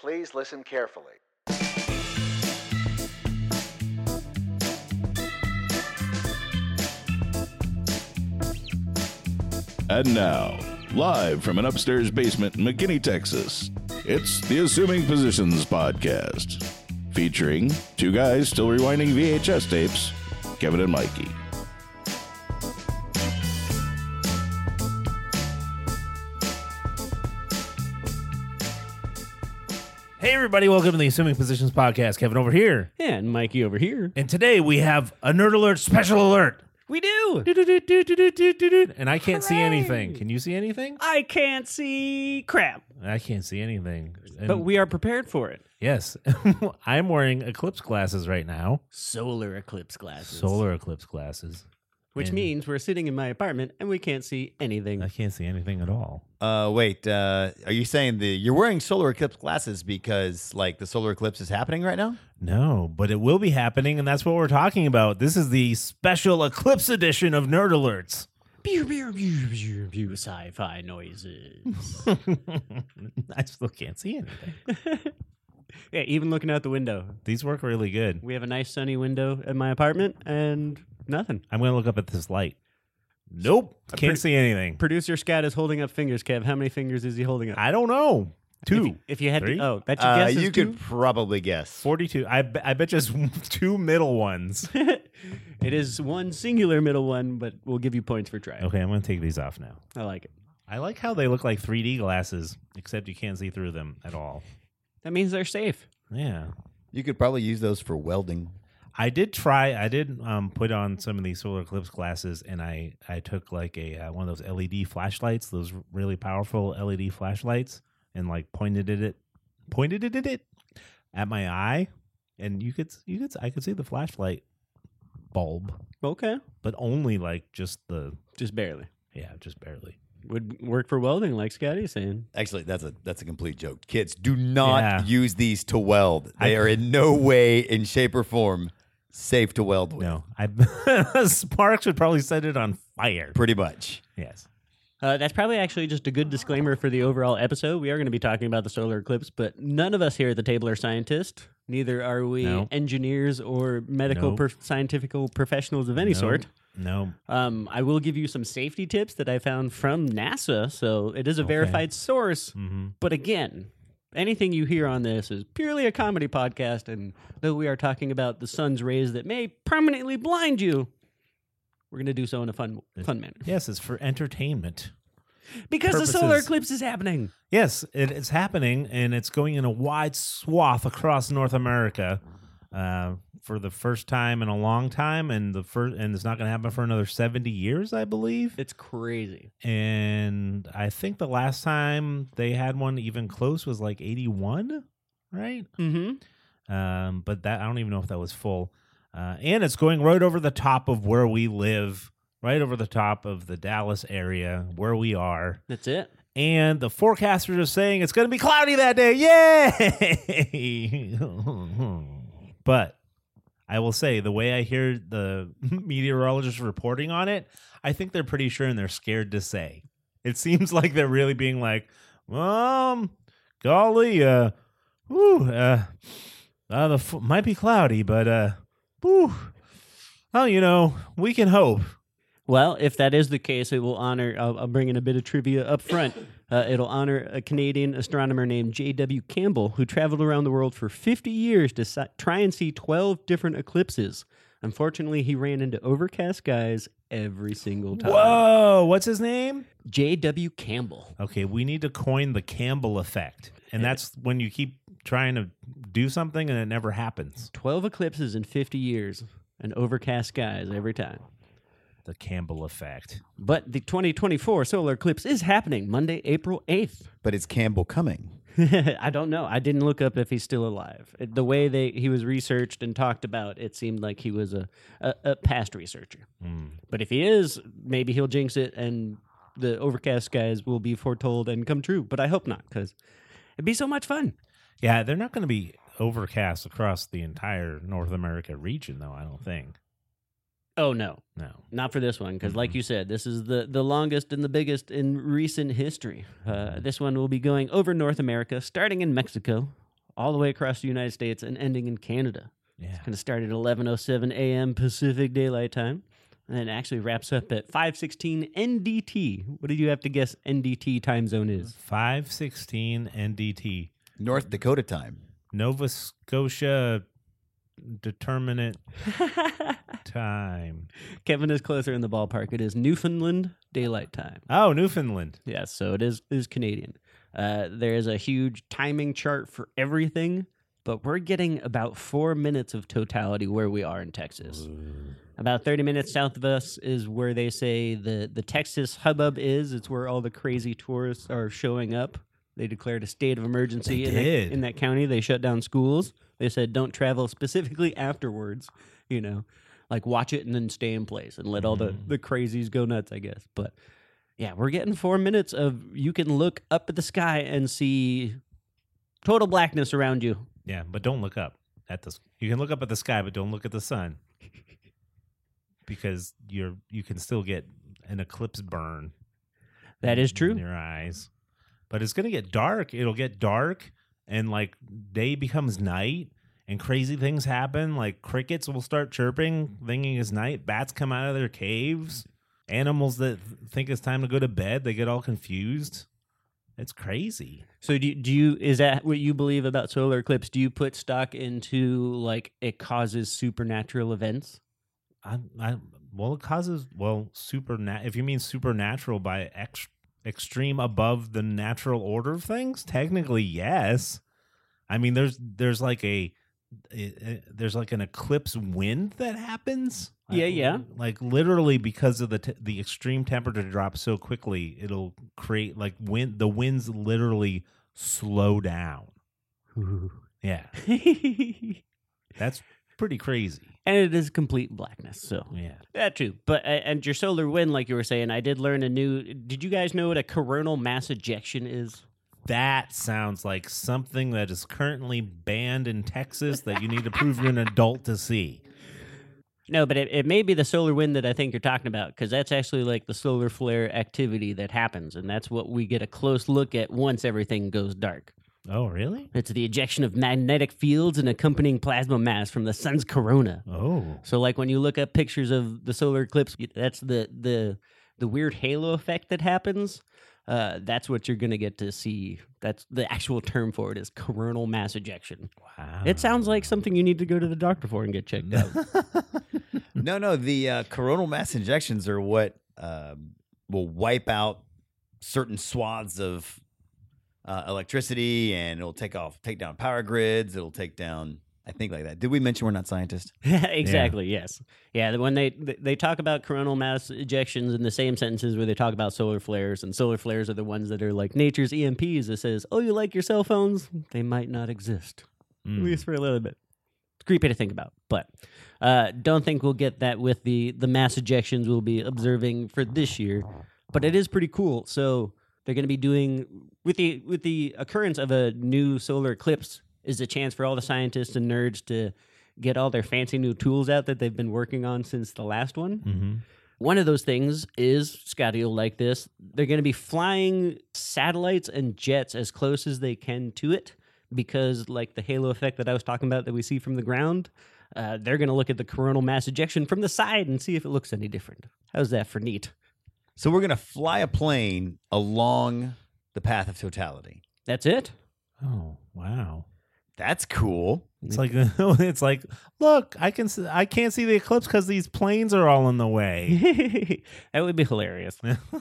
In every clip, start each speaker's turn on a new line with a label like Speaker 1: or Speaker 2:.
Speaker 1: Please listen carefully.
Speaker 2: And now, live from an upstairs basement in McKinney, Texas, it's the Assuming Positions Podcast, featuring two guys still rewinding VHS tapes, Kevin and Mikey.
Speaker 3: Hey everybody, welcome to the Assuming Positions Podcast. Kevin over here.
Speaker 4: And Mikey over here.
Speaker 3: And today we have a Nerd Alert special alert.
Speaker 4: We do.
Speaker 3: And I can't see anything. Can you see anything?
Speaker 4: I can't see crap.
Speaker 3: I can't see anything. And
Speaker 4: But we are prepared for it.
Speaker 3: yes, I'm wearing eclipse glasses right now.
Speaker 4: Solar eclipse glasses.
Speaker 3: Solar eclipse glasses.
Speaker 4: Which
Speaker 3: And
Speaker 4: means we're sitting in my apartment and we can't see anything.
Speaker 3: I can't see anything at all.
Speaker 5: Wait, are you saying you're wearing solar eclipse glasses because like the solar eclipse is happening right now?
Speaker 3: No, but it will be happening, and that's what we're talking about. This is the special eclipse edition of Nerd Alerts.
Speaker 4: Pew, pew, pew, pew, pew, sci-fi noises.
Speaker 3: I still can't see anything.
Speaker 4: Yeah, even looking out the window.
Speaker 3: These work really good.
Speaker 4: We have a nice sunny window in my apartment and nothing.
Speaker 3: I'm going to look up at this light. Nope. Can't see anything.
Speaker 4: Producer Scott is holding up fingers, Kev. How many fingers is he holding up?
Speaker 3: I don't know. Two.
Speaker 4: If you had
Speaker 3: Three?
Speaker 4: to, oh, bet you guess is
Speaker 5: You
Speaker 4: two?
Speaker 5: could probably guess.
Speaker 3: 42. I bet just two middle ones.
Speaker 4: It is one singular middle one, but we'll give you points for trying.
Speaker 3: Okay, I'm going to take these off now.
Speaker 4: I like it.
Speaker 3: I like how they look like 3D glasses, except you can't see through them at all.
Speaker 4: That means they're safe.
Speaker 3: Yeah.
Speaker 5: You could probably use those for welding.
Speaker 3: I did put on some of these solar eclipse glasses, and I took like a one of those LED flashlights, those really powerful LED flashlights, and like pointed it at my eye, and I could see the flashlight bulb,
Speaker 4: Okay.
Speaker 3: but only like just barely.
Speaker 4: Would work for welding, like Scotty's saying.
Speaker 5: Actually, that's a complete joke. Kids, do not
Speaker 3: Yeah.
Speaker 5: use these to weld. They are in no way, in shape or form, safe to weld with.
Speaker 3: No, Sparks would probably set it on fire.
Speaker 5: Pretty much.
Speaker 3: Yes.
Speaker 4: That's probably actually just a good disclaimer for the overall episode. We are going to be talking about the solar eclipse, but none of us here at the table are scientists. Neither are we
Speaker 3: No.
Speaker 4: engineers or medical
Speaker 3: No.
Speaker 4: scientific professionals of any sort.
Speaker 3: No.
Speaker 4: I will give you some safety tips that I found from NASA, so it is a
Speaker 3: Okay.
Speaker 4: verified source.
Speaker 3: Mm-hmm.
Speaker 4: But again, anything you hear on this is purely a comedy podcast, and though we are talking about the sun's rays that may permanently blind you, we're going to do so in a fun manner.
Speaker 3: Yes, it's for entertainment.
Speaker 4: Because
Speaker 3: Purposes.
Speaker 4: the solar eclipse is happening.
Speaker 3: Yes, it's happening, and it's going in a wide swath across North America for the first time in a long time, and it's not going to happen for another 70 years, I believe.
Speaker 4: It's crazy.
Speaker 3: And I think the last time they had one even close was like 81, right?
Speaker 4: Mm-hmm.
Speaker 3: But that I don't even know if that was full. And it's going right over the top of where we live, right over the top of the Dallas area where we are.
Speaker 4: That's it.
Speaker 3: And the forecasters are saying it's going to be cloudy that day. Yay! But I will say, the way I hear the meteorologists reporting on it, I think they're pretty sure and they're scared to say. It seems like they're really being like, golly, might be cloudy, but, well, we can hope.
Speaker 4: Well, if that is the case, it will honor, I'll bring in a bit of trivia up front. It'll honor a Canadian astronomer named J.W. Campbell, who traveled around the world for 50 years to try and see 12 different eclipses. Unfortunately, he ran into overcast skies every single time.
Speaker 3: Whoa, what's his name?
Speaker 4: J.W. Campbell.
Speaker 3: Okay, we need to coin the Campbell effect. And that's when you keep trying to do something and it never happens.
Speaker 4: 12 eclipses in 50 years and overcast skies every time.
Speaker 3: The Campbell effect.
Speaker 4: But the 2024 solar eclipse is happening Monday, April 8th.
Speaker 5: But is Campbell coming?
Speaker 4: I don't know. I didn't look up if he's still alive. The way he was researched and talked about, it seemed like he was a past researcher. But if he is, maybe he'll jinx it and the overcast skies will be foretold and come true. But I hope not, because it'd be so much fun.
Speaker 3: Yeah, they're not going to be overcast across the entire North America region, though, I don't think.
Speaker 4: Oh, no.
Speaker 3: No.
Speaker 4: Not for this one, because like you said, this is the longest and the biggest in recent history. This one will be going over North America, starting in Mexico, all the way across the United States and ending in Canada.
Speaker 3: Yeah.
Speaker 4: It's going to start at 11:07 a.m. Pacific Daylight Time, and then it actually wraps up at 5:16 NDT. What did you have to guess NDT time zone is?
Speaker 3: 5:16 NDT.
Speaker 5: North Dakota time.
Speaker 3: Nova Scotia determinate time.
Speaker 4: Kevin is closer in the ballpark. It is Newfoundland Daylight Time.
Speaker 3: Oh, Newfoundland.
Speaker 4: Yes, so it is Canadian. There is a huge timing chart for everything, but we're getting about 4 minutes of totality where we are in Texas. About 30 minutes south of us is where they say the Texas hubbub is. It's where all the crazy tourists are showing up. They declared a state of emergency in that county. They shut down schools. They said don't travel specifically afterwards, like watch it and then stay in place and let all the crazies go nuts, I guess. But yeah, we're getting 4 minutes of you can look up at the sky and see total blackness around you.
Speaker 3: Yeah, but don't look up at the. You can look up at the sky, but don't look at the sun, because you can still get an eclipse burn.
Speaker 4: That is true.
Speaker 3: In your eyes, but it's gonna get dark. It'll get dark, and like day becomes night, and crazy things happen. Like crickets will start chirping, thinking it's night. Bats come out of their caves. Animals that think it's time to go to bed, they get all confused. It's crazy.
Speaker 4: So do you is that what you believe about solar eclipse? Do you put stock into like it causes supernatural events?
Speaker 3: Well, it causes if you mean supernatural by extreme above the natural order of things, technically yes. I mean, there's like an eclipse wind that happens.
Speaker 4: Yeah.
Speaker 3: Like literally because of the extreme temperature drop so quickly, it'll create like wind. The winds literally slow down.
Speaker 4: Ooh.
Speaker 3: Yeah, that's pretty crazy.
Speaker 4: And it is complete blackness. So
Speaker 3: Yeah,
Speaker 4: that's true. But and your solar wind, like you were saying, I did learn a new. Did you guys know what a coronal mass ejection is?
Speaker 3: that sounds like something that is currently banned in Texas that you need to prove you're an adult to see.
Speaker 4: No, but it may be the solar wind that I think you're talking about, because that's actually like the solar flare activity that happens, and that's what we get a close look at once everything goes dark.
Speaker 3: Oh, really?
Speaker 4: It's the ejection of magnetic fields and accompanying plasma mass from the sun's corona.
Speaker 3: Oh.
Speaker 4: So like when you look up pictures of the solar eclipse, that's the weird halo effect that happens. That's what you're going to get to see. That's the actual term for it, is coronal mass ejection.
Speaker 3: Wow.
Speaker 4: It sounds like something you need to go to the doctor for and get checked out.
Speaker 5: No, the coronal mass injections are what will wipe out certain swaths of electricity, and it'll take down power grids. It'll take down, I think, like that. Did we mention we're not scientists?
Speaker 4: Exactly. Yeah. Yes. Yeah. When they talk about coronal mass ejections in the same sentences where they talk about solar flares, and solar flares are the ones that are like nature's EMPs that says, "Oh, you like your cell phones? They might not exist, at least for a little bit." It's creepy to think about, but don't think we'll get that with the mass ejections we'll be observing for this year. But it is pretty cool. So they're going to be doing with the occurrence of a new solar eclipse is a chance for all the scientists and nerds to get all their fancy new tools out that they've been working on since the last one.
Speaker 3: Mm-hmm.
Speaker 4: One of those things is, Scotty, you'll like this, they're going to be flying satellites and jets as close as they can to it, because like the halo effect that I was talking about that we see from the ground, they're going to look at the coronal mass ejection from the side and see if it looks any different. How's that for neat?
Speaker 5: So we're going to fly a plane along the path of totality.
Speaker 4: That's it?
Speaker 3: Oh, wow.
Speaker 5: That's cool.
Speaker 3: It's like, look, I can't see the eclipse because these planes are all in the way.
Speaker 4: That would be hilarious.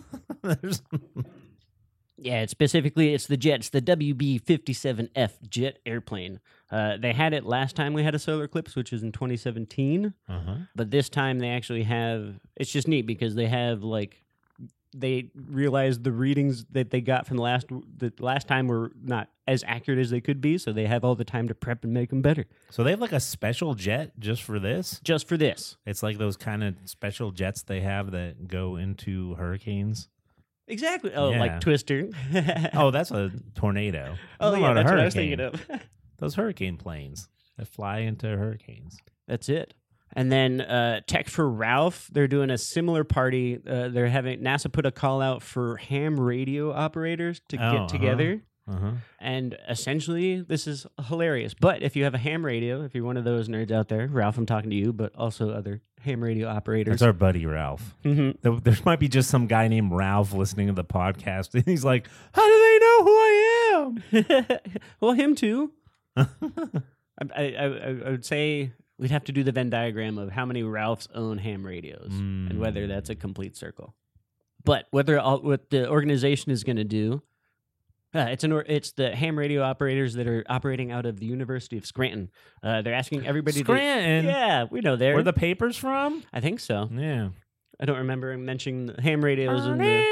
Speaker 4: Yeah, it's the jet. It's the WB-57F jet airplane. They had it last time we had a solar eclipse, which was in 2017.
Speaker 3: Uh-huh.
Speaker 4: But this time they actually have, it's just neat because they have they realized the readings that they got from the last time were not as accurate as they could be, so they have all the time to prep and make them better.
Speaker 3: So they have like a special jet just for this?
Speaker 4: Just for this.
Speaker 3: It's like those kind of special jets they have that go into hurricanes.
Speaker 4: Exactly. Oh,
Speaker 3: Yeah.
Speaker 4: like Twister.
Speaker 3: Oh, that's a tornado.
Speaker 4: Oh,
Speaker 3: I'm
Speaker 4: yeah,
Speaker 3: talking about a
Speaker 4: that's what I was
Speaker 3: hurricane.
Speaker 4: thinking of.
Speaker 3: Those hurricane planes that fly into hurricanes.
Speaker 4: That's it. And then Tech for Ralph, they're doing a similar party. They're having NASA put a call out for ham radio operators to get together.
Speaker 3: Uh-huh.
Speaker 4: And essentially, this is hilarious. But if you have a ham radio, if you're one of those nerds out there, Ralph, I'm talking to you, but also other ham radio operators.
Speaker 3: That's our buddy Ralph.
Speaker 4: Mhm.
Speaker 3: There might be just some guy named Ralph listening to the podcast, and he's like, "How do they know who I am?"
Speaker 4: Well, him too. I would say we'd have to do the Venn diagram of how many Ralphs own ham radios and whether that's a complete circle. But what the organization is going to do, it's the ham radio operators that are operating out of the University of Scranton. They're asking everybody
Speaker 3: Scranton?
Speaker 4: Yeah, we know there.
Speaker 3: Where the paper's from?
Speaker 4: I think so.
Speaker 3: Yeah.
Speaker 4: I don't remember him mentioning the ham radios in the...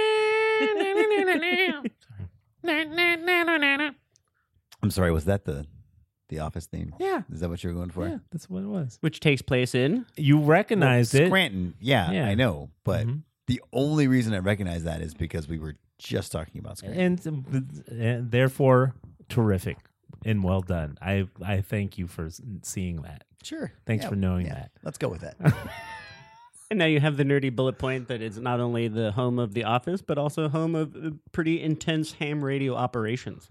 Speaker 5: I'm sorry, was that the Office theme?
Speaker 3: Yeah.
Speaker 5: Is that what you were going for?
Speaker 3: Yeah, that's what it was.
Speaker 4: Which takes place in...
Speaker 3: You recognized it.
Speaker 5: Scranton. Yeah,
Speaker 3: Yeah.
Speaker 5: I know. But
Speaker 3: Mhm.
Speaker 5: the only reason I recognize that is because we were just talking about Scranton.
Speaker 3: And therefore, terrific and well done. I thank you for seeing that.
Speaker 5: Sure.
Speaker 3: Thanks for knowing
Speaker 5: yeah.
Speaker 3: that.
Speaker 5: Let's go with that.
Speaker 4: And now you have the nerdy bullet point that it's not only the home of The Office, but also home of pretty intense ham radio operations.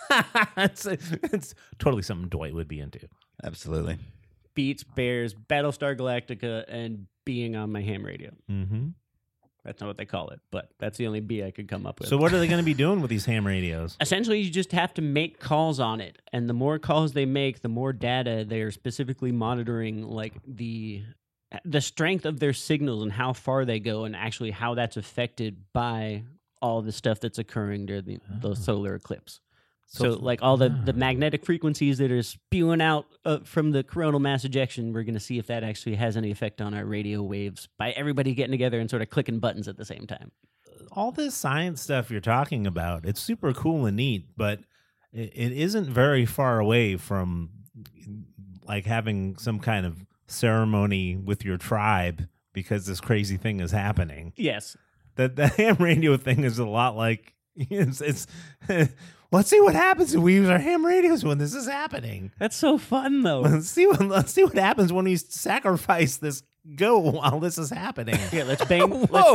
Speaker 3: it's totally something Dwight would be into.
Speaker 5: Absolutely.
Speaker 4: Beats, Bears, Battlestar Galactica, and being on my ham radio.
Speaker 3: Mm-hmm.
Speaker 4: That's not what they call it, but that's the only B I could come up with.
Speaker 3: So what are they going to be doing with these ham radios?
Speaker 4: Essentially, you just have to make calls on it. And the more calls they make, the more data they're specifically monitoring, like the strength of their signals and how far they go and actually how that's affected by all the stuff that's occurring during the solar eclipse. So like all the magnetic frequencies that are spewing out from the coronal mass ejection, we're going to see if that actually has any effect on our radio waves by everybody getting together and sort of clicking buttons at the same time.
Speaker 3: All this science stuff you're talking about, it's super cool and neat, but it isn't very far away from like having some kind of ceremony with your tribe because this crazy thing is happening.
Speaker 4: Yes.
Speaker 3: The ham radio thing is a lot like it's let's see what happens if we use our ham radios when this is happening.
Speaker 4: That's so fun, though.
Speaker 3: Let's see what happens when we sacrifice this goat while this is happening.
Speaker 4: Yeah, let's bang.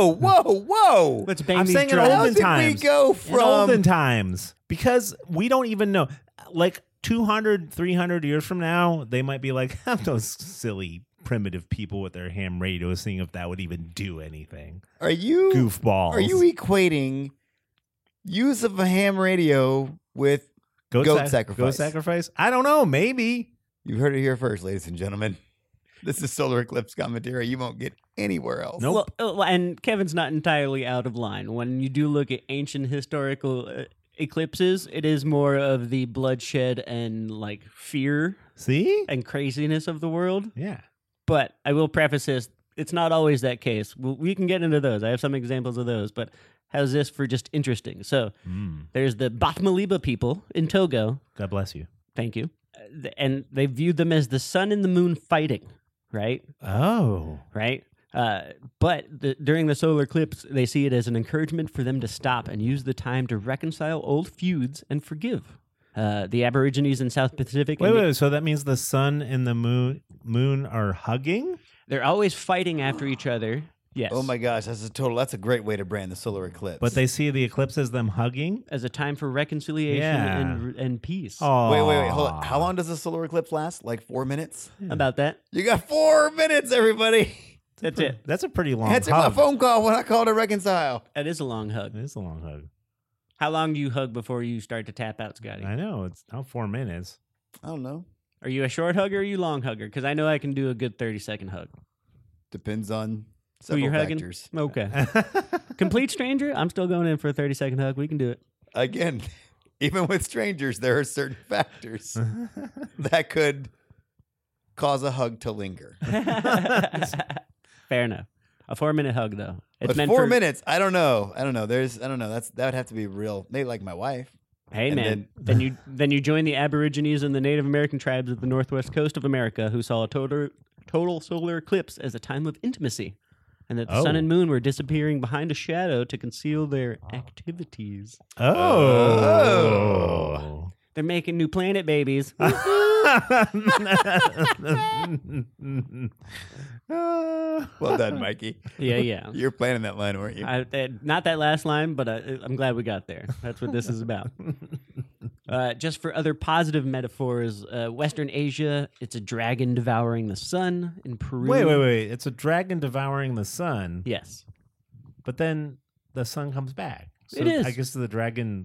Speaker 5: Whoa.
Speaker 4: Let's bang
Speaker 3: I'm
Speaker 4: these
Speaker 3: saying in
Speaker 4: drums.
Speaker 5: How
Speaker 3: olden
Speaker 5: did
Speaker 3: times.
Speaker 5: we go
Speaker 3: In
Speaker 5: from
Speaker 3: olden times, because we don't even know. Like 200, 300 years from now, they might be like, those silly primitive people with their ham radios, seeing if that would even do anything.
Speaker 5: Are you
Speaker 3: Goofballs.
Speaker 5: Are you equating use of a ham radio with goat sacrifice?
Speaker 3: Goat sacrifice? I don't know. Maybe.
Speaker 5: You heard it here first, ladies and gentlemen. This is solar eclipse commentary you won't get anywhere else.
Speaker 3: Nope.
Speaker 4: Well, and Kevin's not entirely out of line. When you do look at ancient historical eclipses, it is more of the bloodshed and like fear
Speaker 3: See?
Speaker 4: and craziness of the world.
Speaker 3: Yeah.
Speaker 4: But I will preface this, it's not always that case. We can get into those. I have some examples of those, but how's this for just interesting? So there's the Batmaliba people in Togo.
Speaker 3: God bless you.
Speaker 4: Thank you. And they viewed them as the sun and the moon fighting, right?
Speaker 3: Oh.
Speaker 4: Right? But during the solar eclipse, they see it as an encouragement for them to stop and use the time to reconcile old feuds and forgive. The Aborigines in South Pacific.
Speaker 3: Wait. So that means the sun and the moon are hugging?
Speaker 4: They're always fighting after each other. Yes.
Speaker 5: Oh my gosh, that's a great way to brand the solar eclipse.
Speaker 3: But they see the eclipse as them hugging?
Speaker 4: As a time for reconciliation and peace.
Speaker 3: Oh.
Speaker 5: Wait, hold on. How long does the solar eclipse last? Like 4 minutes?
Speaker 4: About that.
Speaker 5: You got 4 minutes, everybody.
Speaker 4: That's it.
Speaker 3: That's a pretty long
Speaker 5: Answer my
Speaker 3: hug.
Speaker 5: phone call when I call to reconcile.
Speaker 4: That is a long hug.
Speaker 3: It is a long hug.
Speaker 4: How long do you hug before you start to tap out, Scotty?
Speaker 3: I know. It's not 4 minutes.
Speaker 5: I don't know.
Speaker 4: Are you a short hugger or are you long hugger? Because I know I can do a good 30-second hug.
Speaker 5: Depends on
Speaker 4: Who
Speaker 5: several
Speaker 4: you're hugging?
Speaker 5: factors.
Speaker 4: Okay. Complete stranger? I'm still going in for a 30-second hug. We can do it.
Speaker 5: Again, even with strangers, there are certain factors that could cause a hug to linger.
Speaker 4: Fair enough. A 4-minute hug, though.
Speaker 5: But 4 minutes, I don't know. I don't know. That would have to be real. Maybe like my wife.
Speaker 4: Hey,
Speaker 5: And
Speaker 4: man. Then you join the Aborigines and the Native American tribes of the northwest coast of America who saw a total solar eclipse as a time of intimacy, and that the sun and moon were disappearing behind a shadow to conceal their activities.
Speaker 3: Oh.
Speaker 4: They're making new planet babies.
Speaker 5: Well done, Mikey.
Speaker 4: Yeah.
Speaker 5: You're planning that line, weren't you?
Speaker 4: Not that last line, but I'm glad we got there. That's what this is about. Just for other positive metaphors, Western Asia, it's a dragon devouring the sun. In Peru,
Speaker 3: Wait. It's a dragon devouring the sun,
Speaker 4: Yes,
Speaker 3: but then the sun comes back. So
Speaker 4: It is.
Speaker 3: I guess the dragon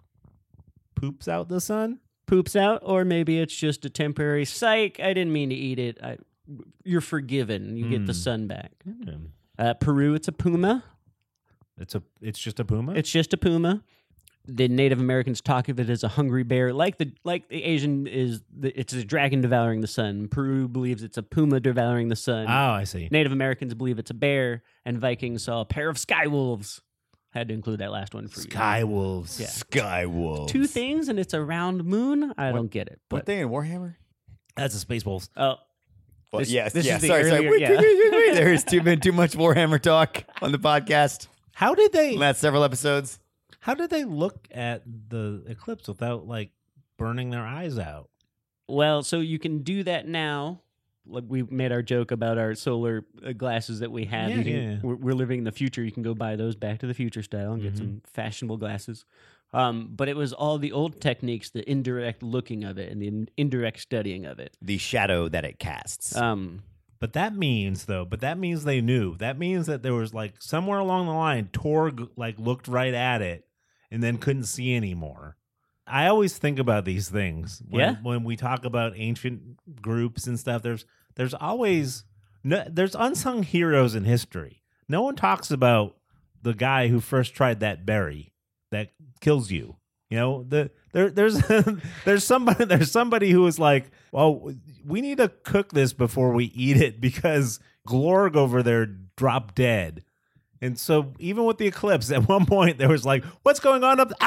Speaker 3: poops out the sun.
Speaker 4: poops out, or maybe it's just a temporary psych. I didn't mean to eat it. You're forgiven. You get the sun back. Peru, it's a puma.
Speaker 3: It's just a puma.
Speaker 4: It's just a puma. The Native Americans talk of it as a hungry bear, like the Asian it's a dragon devouring the sun. Peru believes it's a puma devouring the sun.
Speaker 3: Oh, I see.
Speaker 4: Native Americans believe it's a bear, and Vikings saw a pair of sky wolves. Had to include that last one for you.
Speaker 3: Sky wolves.
Speaker 4: Yeah.
Speaker 5: Sky wolves.
Speaker 4: Two things, and it's a round moon. I don't get it.
Speaker 5: What
Speaker 4: But
Speaker 5: they in Warhammer?
Speaker 3: That's the space wolves.
Speaker 4: oh,
Speaker 5: Well,
Speaker 4: This-
Speaker 5: yes,
Speaker 4: this
Speaker 5: yeah.
Speaker 4: is the
Speaker 5: Sorry.
Speaker 4: earlier- yeah.
Speaker 5: There's been too much Warhammer talk on the podcast.
Speaker 3: How did they?
Speaker 5: Last several episodes.
Speaker 3: How did they look at the eclipse without burning their eyes out?
Speaker 4: well, so you can do that now. Like we made our joke about our solar glasses that we have.
Speaker 3: Yeah,
Speaker 4: You can-
Speaker 3: yeah.
Speaker 4: We're living in the future. You can go buy those Back to the Future style and get some fashionable glasses. But it was all the old techniques, the indirect looking of it and the indirect studying of it.
Speaker 5: The shadow that it casts.
Speaker 3: But that means they knew. That means that there was somewhere along the line, Torg looked right at it and then couldn't see anymore. I always think about these things when we talk about ancient groups and stuff. There's always there's unsung heroes in history. No one talks about the guy who first tried that berry that kills you. You know, there's somebody who was like, well, we need to cook this before we eat it because Glorg over there dropped dead. And so even with the eclipse, at one point there was what's going on up?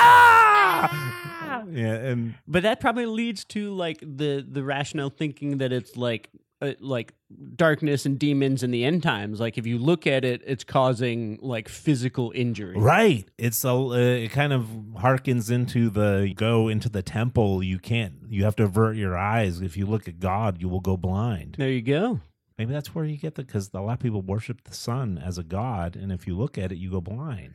Speaker 3: Ah! Yeah, and
Speaker 4: But that probably leads to the rational thinking that it's like darkness and demons in the end times. Like if you look at it, it's causing physical injury.
Speaker 3: right, it's it kind of harkens into go into the temple. You have to avert your eyes. If you look at God, you will go blind.
Speaker 4: There you go.
Speaker 3: Maybe that's where you get because a lot of people worship the sun as a god, and if you look at it, you go blind.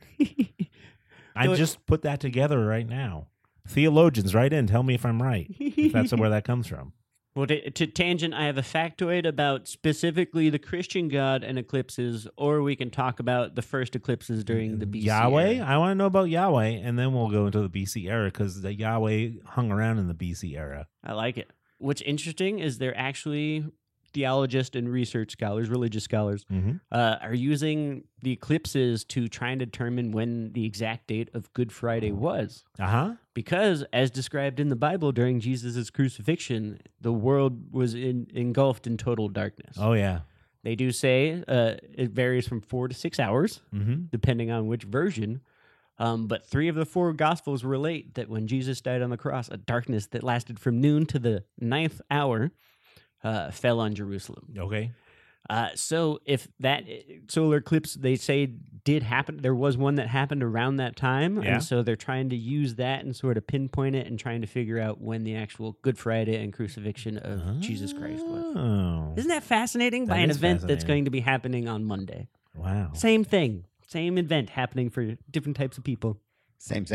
Speaker 3: I just put that together right now. Theologians, write in. Tell me if I'm right. If that's where that comes from.
Speaker 4: Well, to tangent, I have a factoid about specifically the Christian God and eclipses, or we can talk about the first eclipses during the BC
Speaker 3: Yahweh?
Speaker 4: era.
Speaker 3: I want to know about Yahweh, and then we'll go into the BC era because the Yahweh hung around in the BC era.
Speaker 4: I like it. What's interesting is they're actually theologists and research scholars, religious scholars, are using the eclipses to try and determine when the exact date of Good Friday was.
Speaker 3: Uh-huh.
Speaker 4: Because, as described in the Bible during Jesus' crucifixion, the world was engulfed in total darkness.
Speaker 3: Oh, yeah.
Speaker 4: They do say it varies from 4 to 6 hours, depending on which version. But 3 of the 4 Gospels relate that when Jesus died on the cross, a darkness that lasted from noon to the 9th hour fell on Jerusalem.
Speaker 3: Okay.
Speaker 4: So if that solar eclipse, they say, did happen, there was one that happened around that time.
Speaker 3: Yeah.
Speaker 4: And so they're trying to use that and sort of pinpoint it and trying to figure out when the actual Good Friday and crucifixion of Jesus Christ was.
Speaker 3: Oh.
Speaker 4: Isn't that fascinating?
Speaker 3: That
Speaker 4: By an
Speaker 3: is
Speaker 4: event that's
Speaker 3: fascinating.
Speaker 4: going to be happening on Monday.
Speaker 3: Wow.
Speaker 4: Same thing. Same event happening for different types of people.
Speaker 5: Same.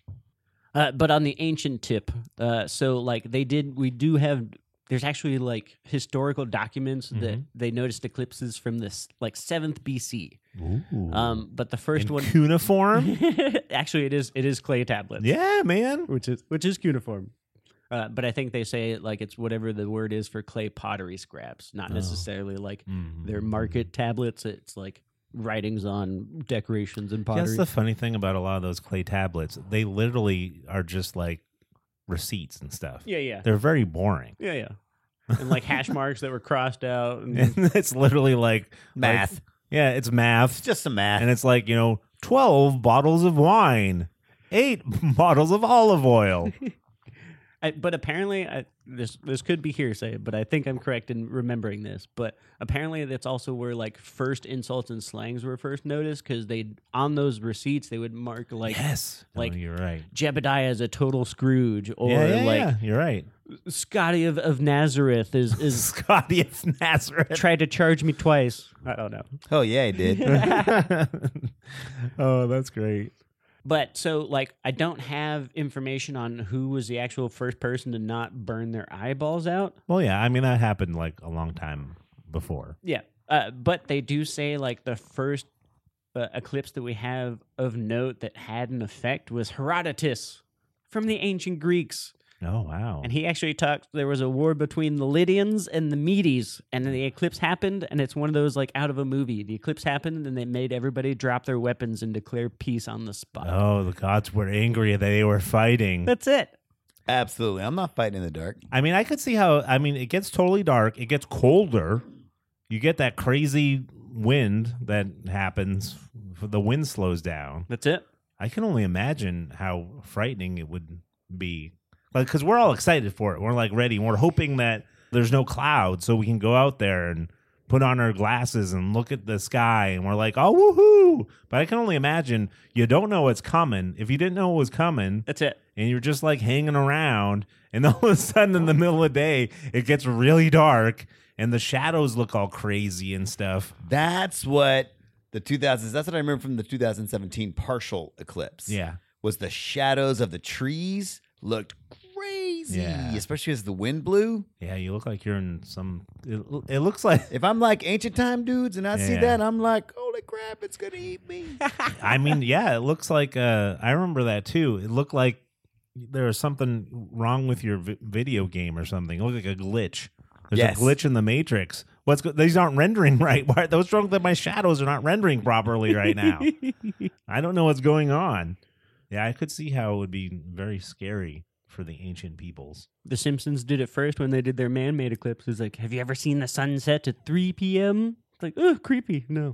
Speaker 4: But on the ancient tip, we do have, there's actually historical documents that they noticed eclipses from this 7th BC.
Speaker 3: Ooh.
Speaker 4: But the first one,
Speaker 3: Cuneiform?
Speaker 4: actually it is clay tablets.
Speaker 3: Yeah, man.
Speaker 4: Which is cuneiform. But I think they say it's whatever the word is for clay pottery scraps, not necessarily their market tablets. It's writings on decorations and pottery.
Speaker 3: That's the funny thing about a lot of those clay tablets. They literally are just receipts and stuff.
Speaker 4: Yeah.
Speaker 3: They're very boring.
Speaker 4: Yeah. And hash marks that were crossed out. And
Speaker 3: And it's literally
Speaker 5: Math.
Speaker 3: Yeah, it's math.
Speaker 5: Just some math.
Speaker 3: And it's 12 bottles of wine, 8 bottles of olive oil.
Speaker 4: But apparently, this could be hearsay, but I think I'm correct in remembering this. But apparently, that's also where first insults and slangs were first noticed, because they on those receipts they would mark
Speaker 3: Yes.
Speaker 4: like-
Speaker 3: you're right.
Speaker 4: Jebediah is a total Scrooge, or
Speaker 3: Yeah, you're right.
Speaker 4: Scotty of Nazareth is
Speaker 3: Scotty of Nazareth.
Speaker 4: tried to charge me twice. I don't know.
Speaker 5: Oh yeah, he did.
Speaker 3: Oh, that's great.
Speaker 4: But so, like, I don't have information on who was the actual first person to not burn their eyeballs out.
Speaker 3: Well, yeah, I mean, that happened like a long time before.
Speaker 4: Yeah. But they do say, like, the first eclipse that we have of note that had an effect was Herodotus from the ancient Greeks.
Speaker 3: Oh, wow.
Speaker 4: And he actually talked, there was a war between the Lydians and the Medes, and then the eclipse happened, and it's one of those, like, out of a movie. The eclipse happened, and they made everybody drop their weapons and declare peace on the spot.
Speaker 3: Oh, the gods were angry that they were fighting.
Speaker 4: That's it.
Speaker 5: Absolutely. I'm not fighting in the dark.
Speaker 3: I mean, I could see how, I mean, it gets totally dark. It gets colder. You get that crazy wind that happens. The wind slows down.
Speaker 4: That's it.
Speaker 3: I can only imagine how frightening it would be. Like, because we're all excited for it. We're like ready. We're hoping that there's no clouds so we can go out there and put on our glasses and look at the sky. And we're like, oh, woohoo. But I can only imagine you don't know what's coming. If you didn't know it was coming,
Speaker 4: That's it.
Speaker 3: and you're just like hanging around, and all of a sudden in the middle of the day, it gets really dark and the shadows look all crazy and stuff.
Speaker 5: That's what the 2000s, that's what I remember from the 2017 partial eclipse.
Speaker 3: Yeah.
Speaker 5: Was the shadows of the trees looked crazy,
Speaker 3: Yeah.
Speaker 5: especially as the wind blew.
Speaker 3: Yeah, you look like you're in some. It looks like.
Speaker 5: If I'm like ancient time dudes and I see
Speaker 3: Yeah.
Speaker 5: that, I'm like, holy crap, it's going to eat me.
Speaker 3: I mean, yeah, it looks like. I remember that too. It looked like there was something wrong with your video game or something. It looked like a glitch. There's
Speaker 5: Yes.
Speaker 3: a glitch in the Matrix. These aren't rendering right. What's wrong that my shadows are not rendering properly right now? I don't know what's going on. Yeah, I could see how it would be very scary for the ancient peoples.
Speaker 4: The Simpsons did it first when they did their man-made eclipse. It was like, have you ever seen the sun set at 3 p.m.? It's like, oh, creepy. No.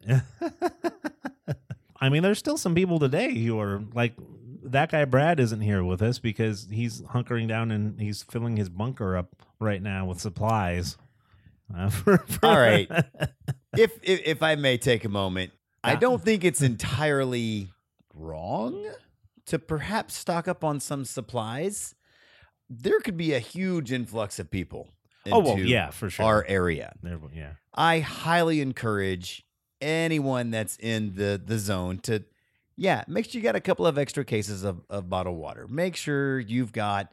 Speaker 3: I mean, there's still some people today who are like, that guy Brad isn't here with us because he's hunkering down and he's filling his bunker up right now with supplies.
Speaker 5: All right. If I may take a moment, I don't think it's entirely wrong to perhaps stock up on some supplies. There could be a huge influx of people into
Speaker 3: Oh, well, yeah, for sure.
Speaker 5: our area.
Speaker 3: Yeah.
Speaker 5: I highly encourage anyone that's in the zone to, make sure you got a couple of extra cases of bottled water. Make sure you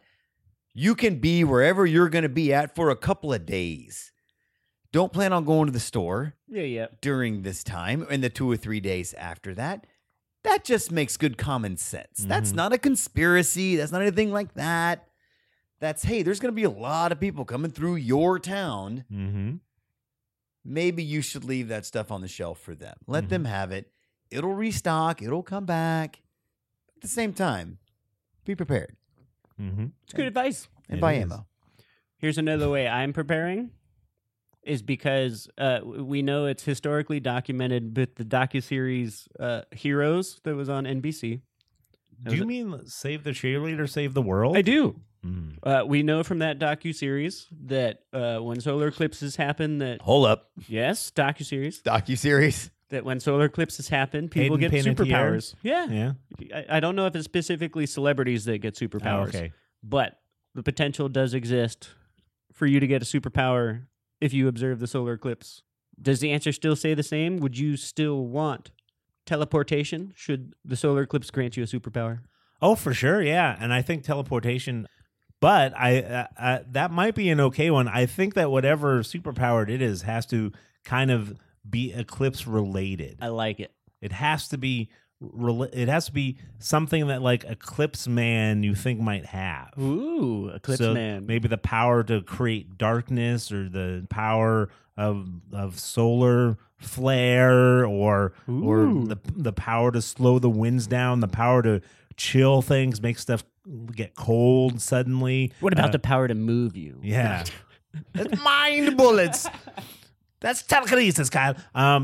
Speaker 5: can be wherever you're going to be at for a couple of days. Don't plan on going to the store
Speaker 4: Yeah.
Speaker 5: during this time and the 2 or 3 days after that. That just makes good common sense. That's not a conspiracy. That's not anything like that. That's, hey, there's going to be a lot of people coming through your town.
Speaker 3: Mm-hmm.
Speaker 5: Maybe you should leave that stuff on the shelf for them. Let them have it. It'll restock. It'll come back. At the same time, be prepared
Speaker 3: Mm-hmm.
Speaker 4: It's good advice.
Speaker 5: and
Speaker 3: It
Speaker 5: buy
Speaker 3: is.
Speaker 5: ammo.
Speaker 4: Here's another way I'm preparing is because we know it's historically documented with the docuseries Heroes that was on NBC.
Speaker 3: Do you mean Save the Cheerleader, Save the World?
Speaker 4: I do.
Speaker 3: Mm.
Speaker 4: We know from that docuseries that when solar eclipses happen, that
Speaker 5: Hold up.
Speaker 4: yes, docuseries,
Speaker 5: Docuseries.
Speaker 4: that when solar eclipses happen, people
Speaker 3: Hayden
Speaker 4: get
Speaker 3: Panettiere?
Speaker 4: superpowers. Yeah.
Speaker 3: Yeah.
Speaker 4: I don't know if it's specifically celebrities that get superpowers,
Speaker 3: Oh, okay.
Speaker 4: but the potential does exist for you to get a superpower if you observe the solar eclipse. Does the answer still say the same? Would you still want teleportation should the solar eclipse grant you a superpower?
Speaker 3: Oh, for sure. Yeah. And I think teleportation, but I that might be an okay one. I think that whatever superpowered it is has to kind of be eclipse related.
Speaker 4: I like it.
Speaker 3: It has to be it has to be something that like Eclipse Man you think might have.
Speaker 4: Ooh, Eclipse
Speaker 3: So
Speaker 4: Man.
Speaker 3: maybe the power to create darkness, or the power of solar flare, or
Speaker 4: Ooh.
Speaker 3: the power to slow the winds down, the power to chill things, make stuff get cold suddenly.
Speaker 4: What about the power to move you?
Speaker 3: Yeah. It's mind bullets. That's telekinesis, Kyle.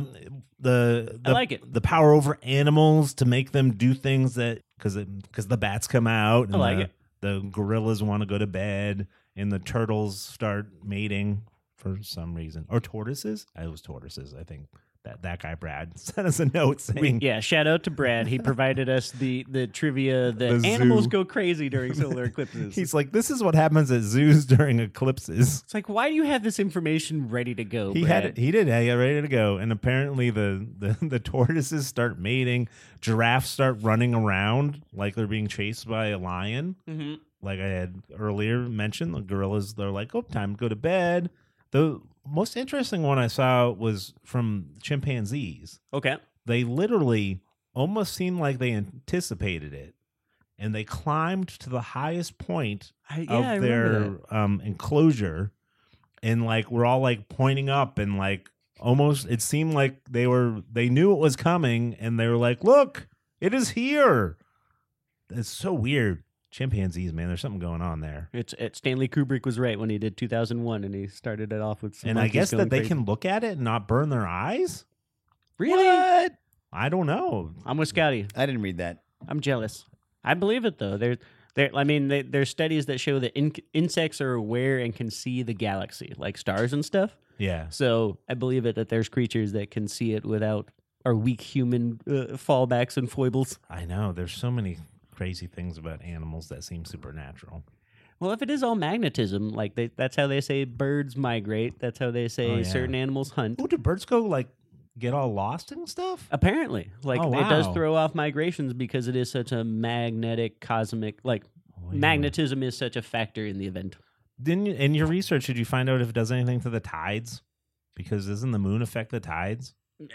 Speaker 3: The
Speaker 4: I like it.
Speaker 3: The power over animals to make them do things that because the bats come out. And
Speaker 4: I like it.
Speaker 3: The gorillas want to go to bed, and the turtles start mating for some reason. Or tortoises. It was tortoises, I think. That guy Brad sent us a note saying,
Speaker 4: Yeah, shout out to Brad. He provided us the trivia that
Speaker 3: The
Speaker 4: animals
Speaker 3: zoo.
Speaker 4: go crazy during solar eclipses.
Speaker 3: he's like, this is what happens at zoos during eclipses.
Speaker 4: It's like, why do you have this information ready to go,
Speaker 3: He
Speaker 4: Brad?
Speaker 3: had it. He did have it ready to go, and apparently the tortoises start mating, giraffes start running around like they're being chased by a lion.
Speaker 4: Mm-hmm.
Speaker 3: Like I had earlier mentioned, the gorillas, they're like, oh, time to go to bed. The most interesting one I saw was from chimpanzees.
Speaker 4: Okay.
Speaker 3: They literally almost seemed like they anticipated it, and they climbed to the highest point
Speaker 4: I
Speaker 3: of
Speaker 4: remember
Speaker 3: their
Speaker 4: that.
Speaker 3: enclosure, and like we're all like pointing up, and like almost it seemed like they knew it was coming, and they were like, look, it is here. It's so weird. Chimpanzees, man, there's something going on there.
Speaker 4: It's Stanley Kubrick was right when he did 2001, and he started it off with some
Speaker 3: And I
Speaker 4: monkeys
Speaker 3: guess
Speaker 4: going
Speaker 3: that they
Speaker 4: crazy.
Speaker 3: can look at it and not burn their eyes.
Speaker 4: Really?
Speaker 5: What?
Speaker 3: I don't know.
Speaker 4: I'm with Scotty.
Speaker 5: I didn't read that.
Speaker 4: I'm jealous. I believe it though. There's studies that show that insects are aware and can see the galaxy, like stars and stuff.
Speaker 3: Yeah.
Speaker 4: So I believe it that there's creatures that can see it without our weak human fallbacks and foibles.
Speaker 3: I know. There's so many crazy things about animals that seem supernatural.
Speaker 4: Well, if it is all magnetism, like that's how they say birds migrate. That's how they say
Speaker 3: Oh, yeah.
Speaker 4: certain animals hunt.
Speaker 3: Oh, do birds go like get all lost and stuff?
Speaker 4: Apparently, like
Speaker 3: Oh,
Speaker 4: it does
Speaker 3: wow.
Speaker 4: throw off migrations because it is such a magnetic, cosmic, like
Speaker 3: Oh, yeah.
Speaker 4: magnetism is such a factor in the event.
Speaker 3: Didn't you, in your research, did you find out if it does anything to the tides? Because doesn't the moon affect the tides?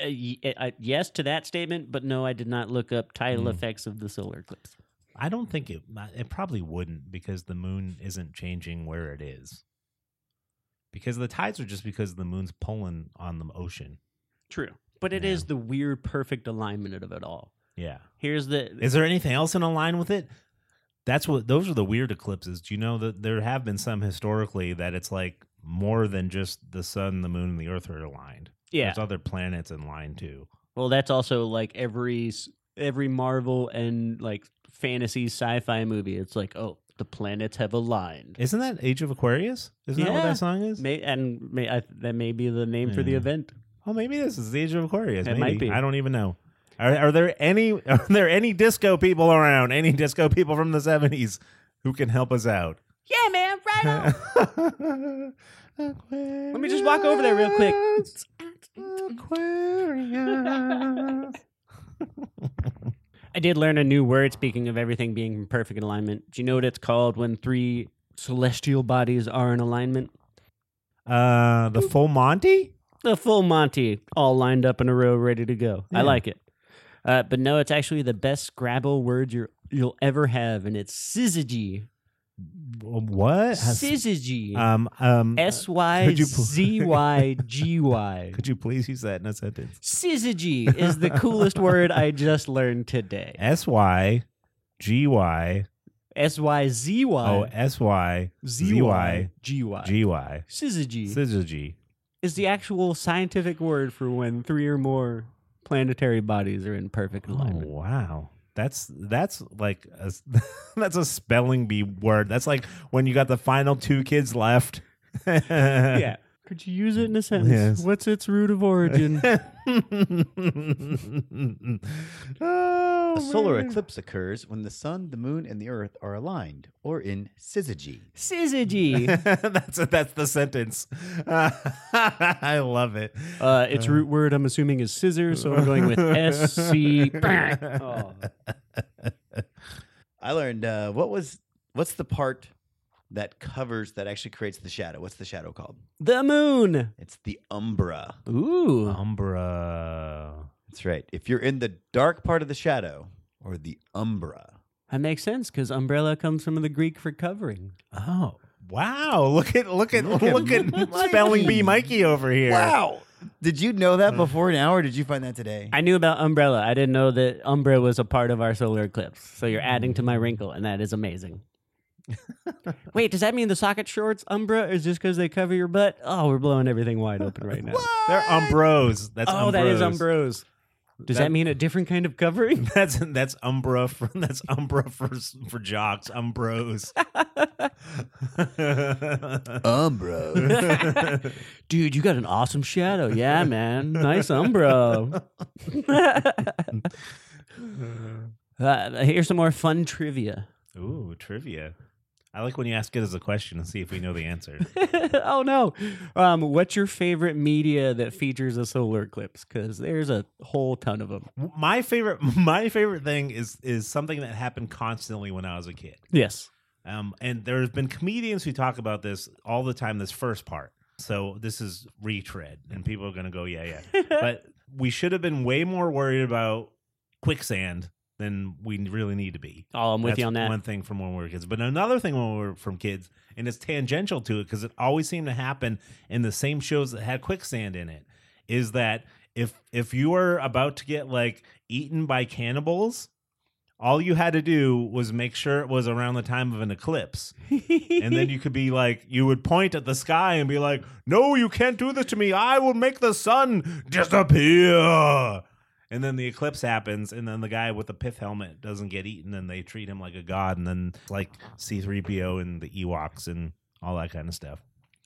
Speaker 4: Yes to that statement, but no, I did not look up tidal
Speaker 3: Mm.
Speaker 4: effects of the solar eclipse.
Speaker 3: I don't think it probably wouldn't, because the moon isn't changing where it is. Because the tides are just because the moon's pulling on the ocean.
Speaker 4: True, but it
Speaker 3: Yeah.
Speaker 4: is the weird, perfect alignment of it all.
Speaker 3: Yeah.
Speaker 4: Here's the
Speaker 3: Is there anything else in line with it? Those are the weird eclipses. Do you know that there have been some historically that it's like more than just the sun, the moon, and the earth are aligned?
Speaker 4: yeah.
Speaker 3: There's other planets in line too.
Speaker 4: Well, that's also like every Marvel and like fantasy sci-fi movie. It's like, oh, the planets have aligned.
Speaker 3: Isn't that Age of Aquarius? Isn't that what
Speaker 4: Yeah.
Speaker 3: that song is?
Speaker 4: That may be the name for the
Speaker 3: Yeah.
Speaker 4: event.
Speaker 3: Oh, maybe this is the Age of Aquarius.
Speaker 4: It
Speaker 3: Maybe.
Speaker 4: might be.
Speaker 3: I don't even know. Are there any disco people around? Any disco people from the 70s who can help us out?
Speaker 4: Yeah, man, right on.
Speaker 3: Let
Speaker 4: me just walk over there real quick.
Speaker 3: Aquarius.
Speaker 4: I did learn a new word. Speaking of everything being in perfect alignment, do you know what it's called when three celestial bodies are in alignment?
Speaker 3: The full Monty?
Speaker 4: The full Monty, all lined up in a row, ready to go.
Speaker 3: Yeah.
Speaker 4: I like it. But no, it's actually the best Scrabble word you'll ever have, and it's syzygy.
Speaker 3: What?
Speaker 4: Syzygy.
Speaker 3: Could you
Speaker 4: SYZYGY.
Speaker 3: Could you please use that in a sentence?
Speaker 4: Syzygy is the coolest word I just learned today.
Speaker 3: SYGY.
Speaker 4: SYZY.
Speaker 3: Oh, SYZY.
Speaker 4: GY.
Speaker 3: GY.
Speaker 4: Syzygy
Speaker 3: Syzygy.
Speaker 4: is the actual scientific word for when three or more planetary bodies are in perfect
Speaker 3: Oh,
Speaker 4: alignment.
Speaker 3: wow. That's like that's a spelling bee word. That's like when you got the final two kids left.
Speaker 4: Yeah. Could you use it in a sentence?
Speaker 3: Yes.
Speaker 4: What's its root of origin?
Speaker 3: Oh,
Speaker 5: A solar
Speaker 3: man.
Speaker 5: eclipse occurs when the sun, the moon, and the earth are aligned, or in syzygy.
Speaker 4: Syzygy.
Speaker 3: That's the sentence. I love it.
Speaker 4: Its root word, I'm assuming, is scissors, so I'm going with SC. Oh.
Speaker 5: I learned what's the part that actually creates the shadow? What's the shadow called?
Speaker 4: The moon.
Speaker 5: It's the umbra.
Speaker 4: Ooh.
Speaker 3: Umbra.
Speaker 5: That's right. If you're in the dark part of the shadow, or the umbra.
Speaker 4: That makes sense because umbrella comes from the Greek for covering.
Speaker 3: Oh, wow. Look at
Speaker 5: Mikey.
Speaker 3: spelling bee Mikey over here.
Speaker 5: Wow. Did you know that before now, or did you find that today?
Speaker 4: I knew about umbrella. I didn't know that umbra was a part of our solar eclipse. So you're adding to my wrinkle, and that is amazing. Wait, does that mean the socket shorts umbra is just because they cover your butt? Oh, we're blowing everything wide open right now.
Speaker 3: They're umbros. That's
Speaker 4: Oh, that is
Speaker 3: umbros.
Speaker 4: umbros. Does that mean a different kind of covering?
Speaker 3: That's Umbra for jocks. Umbros.
Speaker 5: Umbro.
Speaker 4: Dude, you got an awesome shadow. Yeah, man. Nice Umbro. Here's some more fun trivia.
Speaker 3: Ooh, trivia. I like when you ask it as a question and see if we know the answer.
Speaker 4: Oh, no. What's your favorite media that features a solar eclipse? Because there's a whole ton of them.
Speaker 3: My favorite thing is something that happened constantly when I was a kid.
Speaker 4: Yes.
Speaker 3: And there's been comedians who talk about this all the time, this first part. So this is retread, and people are going to go, yeah. But we should have been way more worried about quicksand than we really need to be.
Speaker 4: Oh, I'm with you on that.
Speaker 3: One thing from when we were kids. But another thing when we were from kids, and it's tangential to it because it always seemed to happen in the same shows that had quicksand in it, is that if you were about to get like eaten by cannibals, all you had to do was make sure it was around the time of an eclipse. And then you could be like, you would point at the sky and be like, no, you can't do this to me. I will make the sun disappear. And then the eclipse happens, and then the guy with the pith helmet doesn't get eaten, and they treat him like a god, and then like C-3PO and the Ewoks and all that kind of stuff.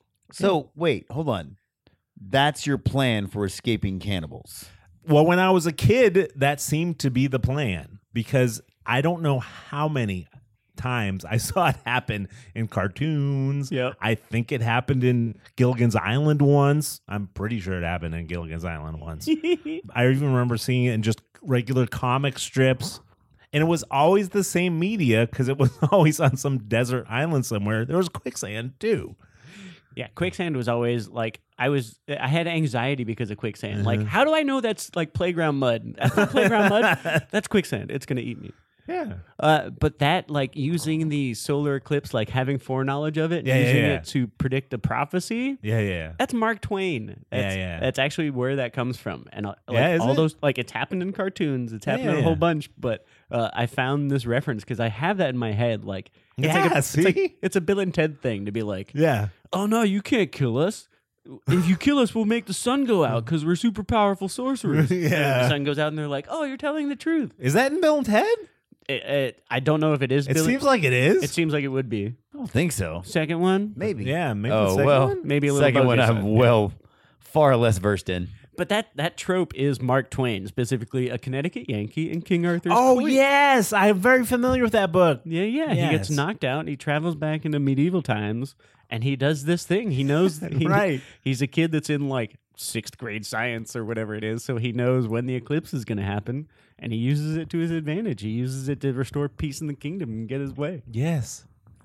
Speaker 5: So, wait, hold on. That's your plan for escaping cannibals?
Speaker 3: Well, when I was a kid, that seemed to be the plan, because I don't know how many times I saw it happen in cartoons.
Speaker 4: Yep.
Speaker 3: I think it happened in Gilligan's Island once. I'm pretty sure it happened in Gilligan's Island once. I even remember seeing it in just regular comic strips. And it was always the same media because it was always on some desert island somewhere. There was quicksand too.
Speaker 4: Yeah, quicksand was always like I had anxiety because of quicksand. Like, how do I know that's like playground mud? That's not playground mud. That's quicksand. It's gonna eat me.
Speaker 3: Yeah.
Speaker 4: But that, like, using the solar eclipse, like having foreknowledge of it, and using it to predict a prophecy.
Speaker 3: Yeah.
Speaker 4: That's Mark Twain. That's actually where that comes from. And like, all those, like, it's happened in cartoons. It's happened in a whole bunch. But I found this reference because I have that in my head. Like, it's a Bill and Ted thing to be like, oh no, you can't kill us. If you kill us, we'll make the sun go out because we're super powerful sorcerers. And the sun goes out, and they're like, "Oh, you're telling the truth."
Speaker 3: Is that in Bill and Ted?
Speaker 4: I don't know if it is.
Speaker 3: It seems like it is.
Speaker 4: It seems like it would be.
Speaker 5: I don't think so.
Speaker 4: Second one,
Speaker 5: Maybe.
Speaker 3: Yeah, maybe.
Speaker 5: Oh,
Speaker 3: the second
Speaker 5: well,
Speaker 3: one?
Speaker 4: maybe a little.
Speaker 5: Second one, I'm far less versed in.
Speaker 4: But that trope is Mark Twain, specifically a Connecticut Yankee in King Arthur's
Speaker 3: Oh
Speaker 4: Court.
Speaker 3: yes, I'm very familiar with that book.
Speaker 4: Yeah.
Speaker 3: Yes.
Speaker 4: He gets knocked out, and he travels back into medieval times, and he does this thing. He knows
Speaker 3: Right.
Speaker 4: He's a kid that's in like 6th grade science or whatever it is, so he knows when the eclipse is going to happen, and he uses it to his advantage. He uses it to restore peace in the kingdom and get his way.
Speaker 3: Yes.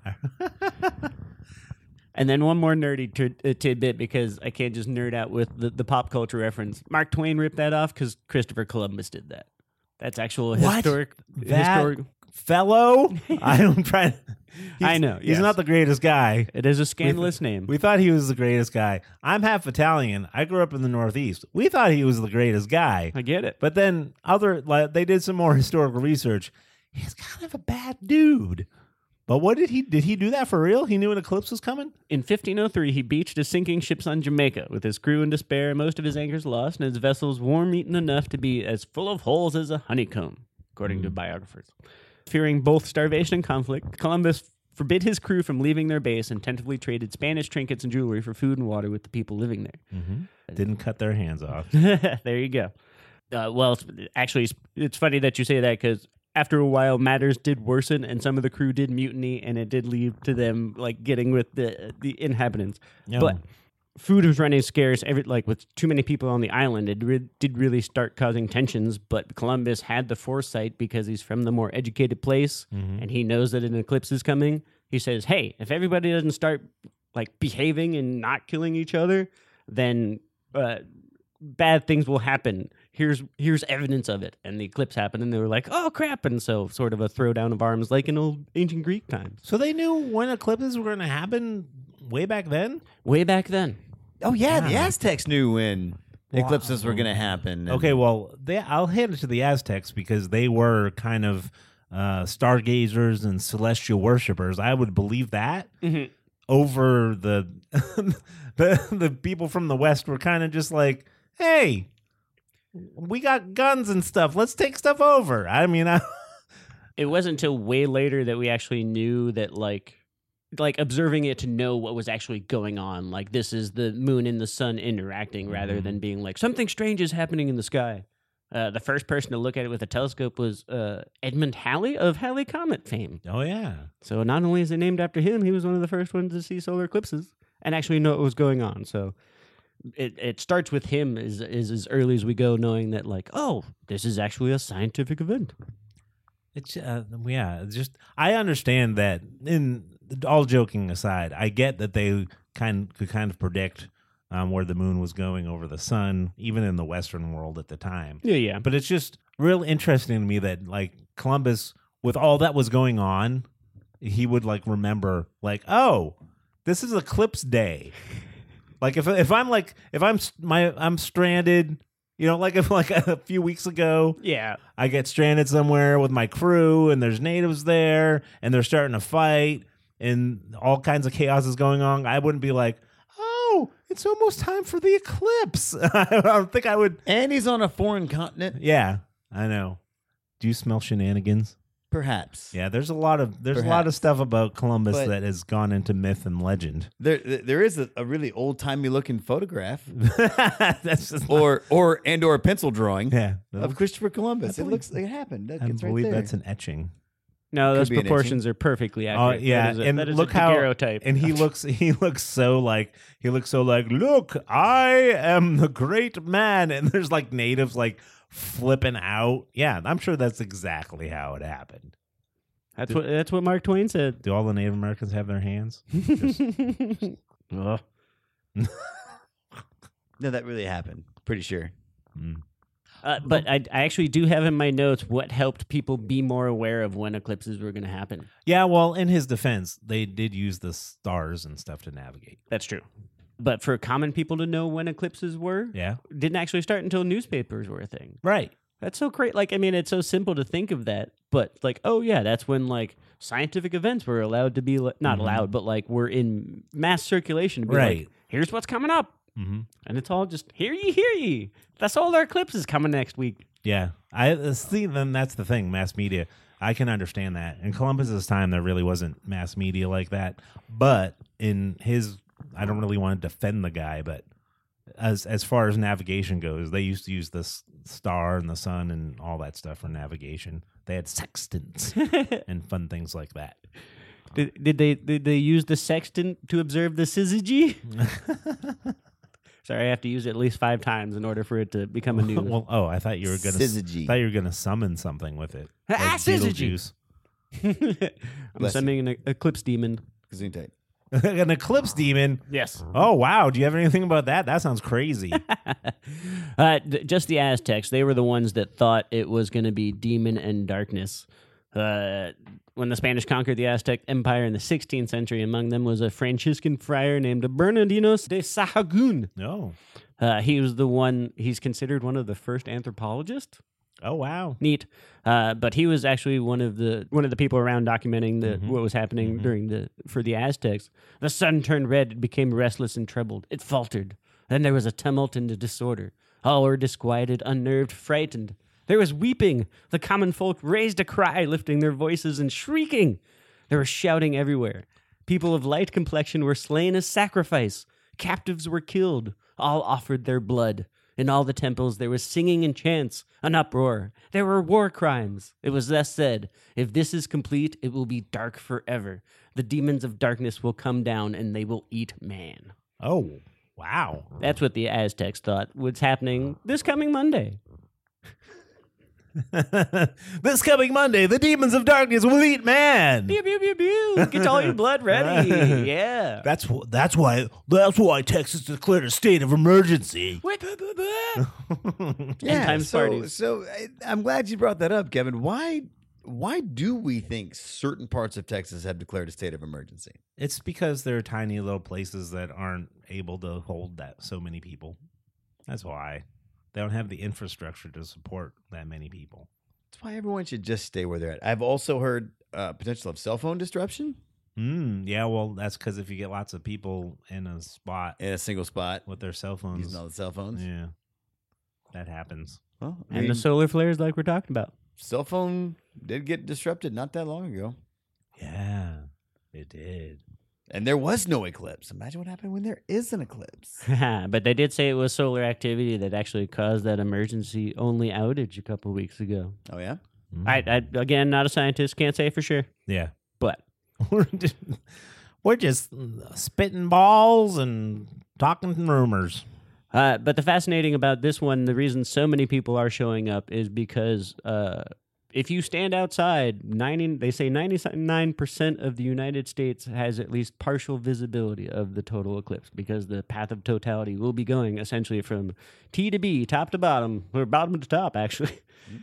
Speaker 4: And then one more nerdy tidbit, because I can't just nerd out with the pop culture reference. Mark Twain ripped that off because Christopher Columbus did that. That's actual historic.
Speaker 3: Fellow? I'm trying.
Speaker 4: I know.
Speaker 3: He's not the greatest guy.
Speaker 4: It is a scandalous name.
Speaker 3: We thought he was the greatest guy. I'm half Italian. I grew up in the Northeast. We thought he was the greatest guy.
Speaker 4: I get it.
Speaker 3: But then they did some more historical research. He's kind of a bad dude. But what did he do that for real? He knew an eclipse was coming?
Speaker 4: In 1503, he beached his sinking ships on Jamaica with his crew in despair, most of his anchors lost, and his vessels worm-eaten enough to be as full of holes as a honeycomb, according to biographers. Fearing both starvation and conflict, Columbus forbid his crew from leaving their base and tentatively traded Spanish trinkets and jewelry for food and water with the people living there.
Speaker 3: Mm-hmm. Didn't cut their hands off.
Speaker 4: There you go. Well, actually, it's funny that you say that, because after a while, matters did worsen, and some of the crew did mutiny, and it did lead to them like getting with the inhabitants.
Speaker 3: Yeah.
Speaker 4: But food was running scarce. With too many people on the island, it did really start causing tensions. But Columbus had the foresight, because he's from the more educated place, and he knows that an eclipse is coming. He says, "Hey, if everybody doesn't start like behaving and not killing each other, then bad things will happen. Here's evidence of it." And the eclipse happened, and they were like, "Oh crap!" And so, sort of a throwdown of arms, like in old ancient Greek times.
Speaker 3: So they knew when eclipses were going to happen way back then?
Speaker 4: Way back then.
Speaker 5: Oh, yeah. The Aztecs knew when eclipses were going to happen.
Speaker 3: Okay, well, I'll hand it to the Aztecs, because they were kind of stargazers and celestial worshipers. I would believe that over the people from the West were kind of just like, hey, we got guns and stuff. Let's take stuff over. I mean,
Speaker 4: It wasn't until way later that we actually knew that, like observing it to know what was actually going on. Like, this is the moon and the sun interacting rather than being like, something strange is happening in the sky. The first person to look at it with a telescope was Edmund Halley of Halley Comet fame.
Speaker 3: oh yeah.
Speaker 4: So not only is it named after him, he was one of the first ones to see solar eclipses and actually know what was going on. So it starts with him is as early as we go, knowing that, like, oh, this is actually a scientific event.
Speaker 3: It's just I understand that. In all joking aside, I get that they could kind of predict where the moon was going over the sun, even in the Western world at the time.
Speaker 4: Yeah.
Speaker 3: But it's just real interesting to me that, like, Columbus, with all that was going on, he would, like, remember, like, oh, this is eclipse day. Like, if I'm stranded. You know, like if like a few weeks ago,
Speaker 4: Yeah.
Speaker 3: I get stranded somewhere with my crew and there's natives there and they're starting to fight and all kinds of chaos is going on, I wouldn't be like, oh, it's almost time for the eclipse. I don't think I would.
Speaker 5: And he's on a foreign continent.
Speaker 3: Yeah, I know. Do you smell shenanigans?
Speaker 5: Perhaps.
Speaker 3: Yeah, there's a lot of stuff about Columbus
Speaker 5: But-
Speaker 3: that has gone into myth and legend.
Speaker 5: There is a really old timey looking photograph
Speaker 3: That's just
Speaker 5: or a pencil drawing
Speaker 3: yeah.
Speaker 5: of Christopher Columbus.
Speaker 3: I
Speaker 5: It looks like it happened.
Speaker 3: I
Speaker 5: It's right
Speaker 3: believe
Speaker 5: there.
Speaker 3: that's an etching.
Speaker 4: No, those
Speaker 5: Could be an
Speaker 4: proportions are perfectly
Speaker 3: Oh
Speaker 4: accurate.
Speaker 3: yeah, and
Speaker 4: that is
Speaker 3: look
Speaker 4: a
Speaker 3: how
Speaker 4: daguerreotype.
Speaker 3: and he looks so like look, I am the great man, and there's like natives like flipping out. Yeah, I'm sure that's exactly how it happened.
Speaker 4: That's what Mark Twain said.
Speaker 3: Do all the Native Americans have their hands?
Speaker 4: Ugh.
Speaker 5: No, that really happened. Pretty sure.
Speaker 4: But I actually do have in my notes what helped people be more aware of when eclipses were going to happen.
Speaker 3: Yeah, well, in his defense, they did use the stars and stuff to navigate.
Speaker 4: That's true. But for common people to know when eclipses were,
Speaker 3: Yeah,
Speaker 4: didn't actually start until newspapers were a thing.
Speaker 3: right.
Speaker 4: That's so great. Like, I mean, it's so simple to think of that, but like, oh yeah, that's when like scientific events were allowed to be not allowed, but like were in mass circulation. To be
Speaker 3: Right.
Speaker 4: Like, here's what's coming up,
Speaker 3: Mm-hmm.
Speaker 4: and it's all just hear ye. The solar eclipse is coming next week.
Speaker 3: Yeah, I see. Then that's the thing. Mass media. I can understand that. In Columbus's time, there really wasn't mass media like that. But in his, I don't really want to defend the guy, but as far as navigation goes, they used to use the star and the sun and all that stuff for navigation. They had sextants and fun things like that.
Speaker 4: Did they use the sextant to observe the syzygy? Sorry, I have to use it at least 5 times in order for it to become a new.
Speaker 3: Well, I thought you were gonna.
Speaker 5: Syzygy.
Speaker 3: I thought you were gonna summon something with it.
Speaker 4: Ah, syzygy.
Speaker 3: Beetlejuice.
Speaker 4: I'm
Speaker 5: Bless
Speaker 4: summoning an eclipse demon.
Speaker 5: Gesundheit.
Speaker 3: An eclipse demon.
Speaker 4: Yes.
Speaker 3: Oh wow! Do you have anything about that? That sounds crazy.
Speaker 4: Just the Aztecs. They were the ones that thought it was going to be demon and darkness. When the Spanish conquered the Aztec Empire in the 16th century, among them was a Franciscan friar named Bernardinos de Sahagún.
Speaker 3: No.
Speaker 4: He was the one. He's considered one of the first anthropologists.
Speaker 3: Oh wow.
Speaker 4: Neat. But he was actually one of the people around documenting what was happening for the Aztecs. The sun turned red, it became restless and troubled. It faltered. Then there was a tumult and a disorder. All were disquieted, unnerved, frightened. There was weeping. The common folk raised a cry, lifting their voices and shrieking. There was shouting everywhere. People of light complexion were slain as sacrifice. Captives were killed. All offered their blood. In all the temples there was singing and chants, an uproar. There were war crimes. It was thus said, if this is complete, it will be dark forever. The demons of darkness will come down and they will eat man.
Speaker 3: Oh wow.
Speaker 4: That's what the Aztecs thought was happening this coming Monday.
Speaker 3: This coming Monday, the demons of darkness will eat man.
Speaker 4: Pew, pew, pew, pew. Get all your blood ready. Yeah.
Speaker 3: That's why Texas declared a state of emergency.
Speaker 5: Yeah.
Speaker 4: End-times parties.
Speaker 5: So I'm glad you brought that up, Kevin. Why do we think certain parts of Texas have declared a state of emergency?
Speaker 3: It's because they're tiny little places that aren't able to hold that so many people. That's why. They don't have the infrastructure to support that many people.
Speaker 5: That's why everyone should just stay where they're at. I've also heard potential of cell phone disruption
Speaker 3: Yeah, well, that's because if you get lots of people in a spot
Speaker 5: in a single spot
Speaker 3: with their cell phones.
Speaker 5: using all the cell phones.
Speaker 3: Yeah. that happens.
Speaker 5: Well, I
Speaker 4: And
Speaker 5: mean,
Speaker 4: the solar flares like we're talking about.
Speaker 5: cell phone did get disrupted not that long ago.
Speaker 3: Yeah, it did.
Speaker 5: And there was no eclipse. Imagine what happened when there is an eclipse.
Speaker 4: But they did say it was solar activity that actually caused that emergency only outage a couple weeks ago.
Speaker 5: Oh, yeah?
Speaker 4: I again, not a scientist, can't say for sure,
Speaker 3: Yeah.
Speaker 4: but
Speaker 3: We're just spitting balls and talking rumors.
Speaker 4: but the fascinating about this one, the reason so many people are showing up is because if you stand outside, they say 99% of the United States has at least partial visibility of the total eclipse because the path of totality will be going essentially from T to B, top to bottom, or bottom to top, actually.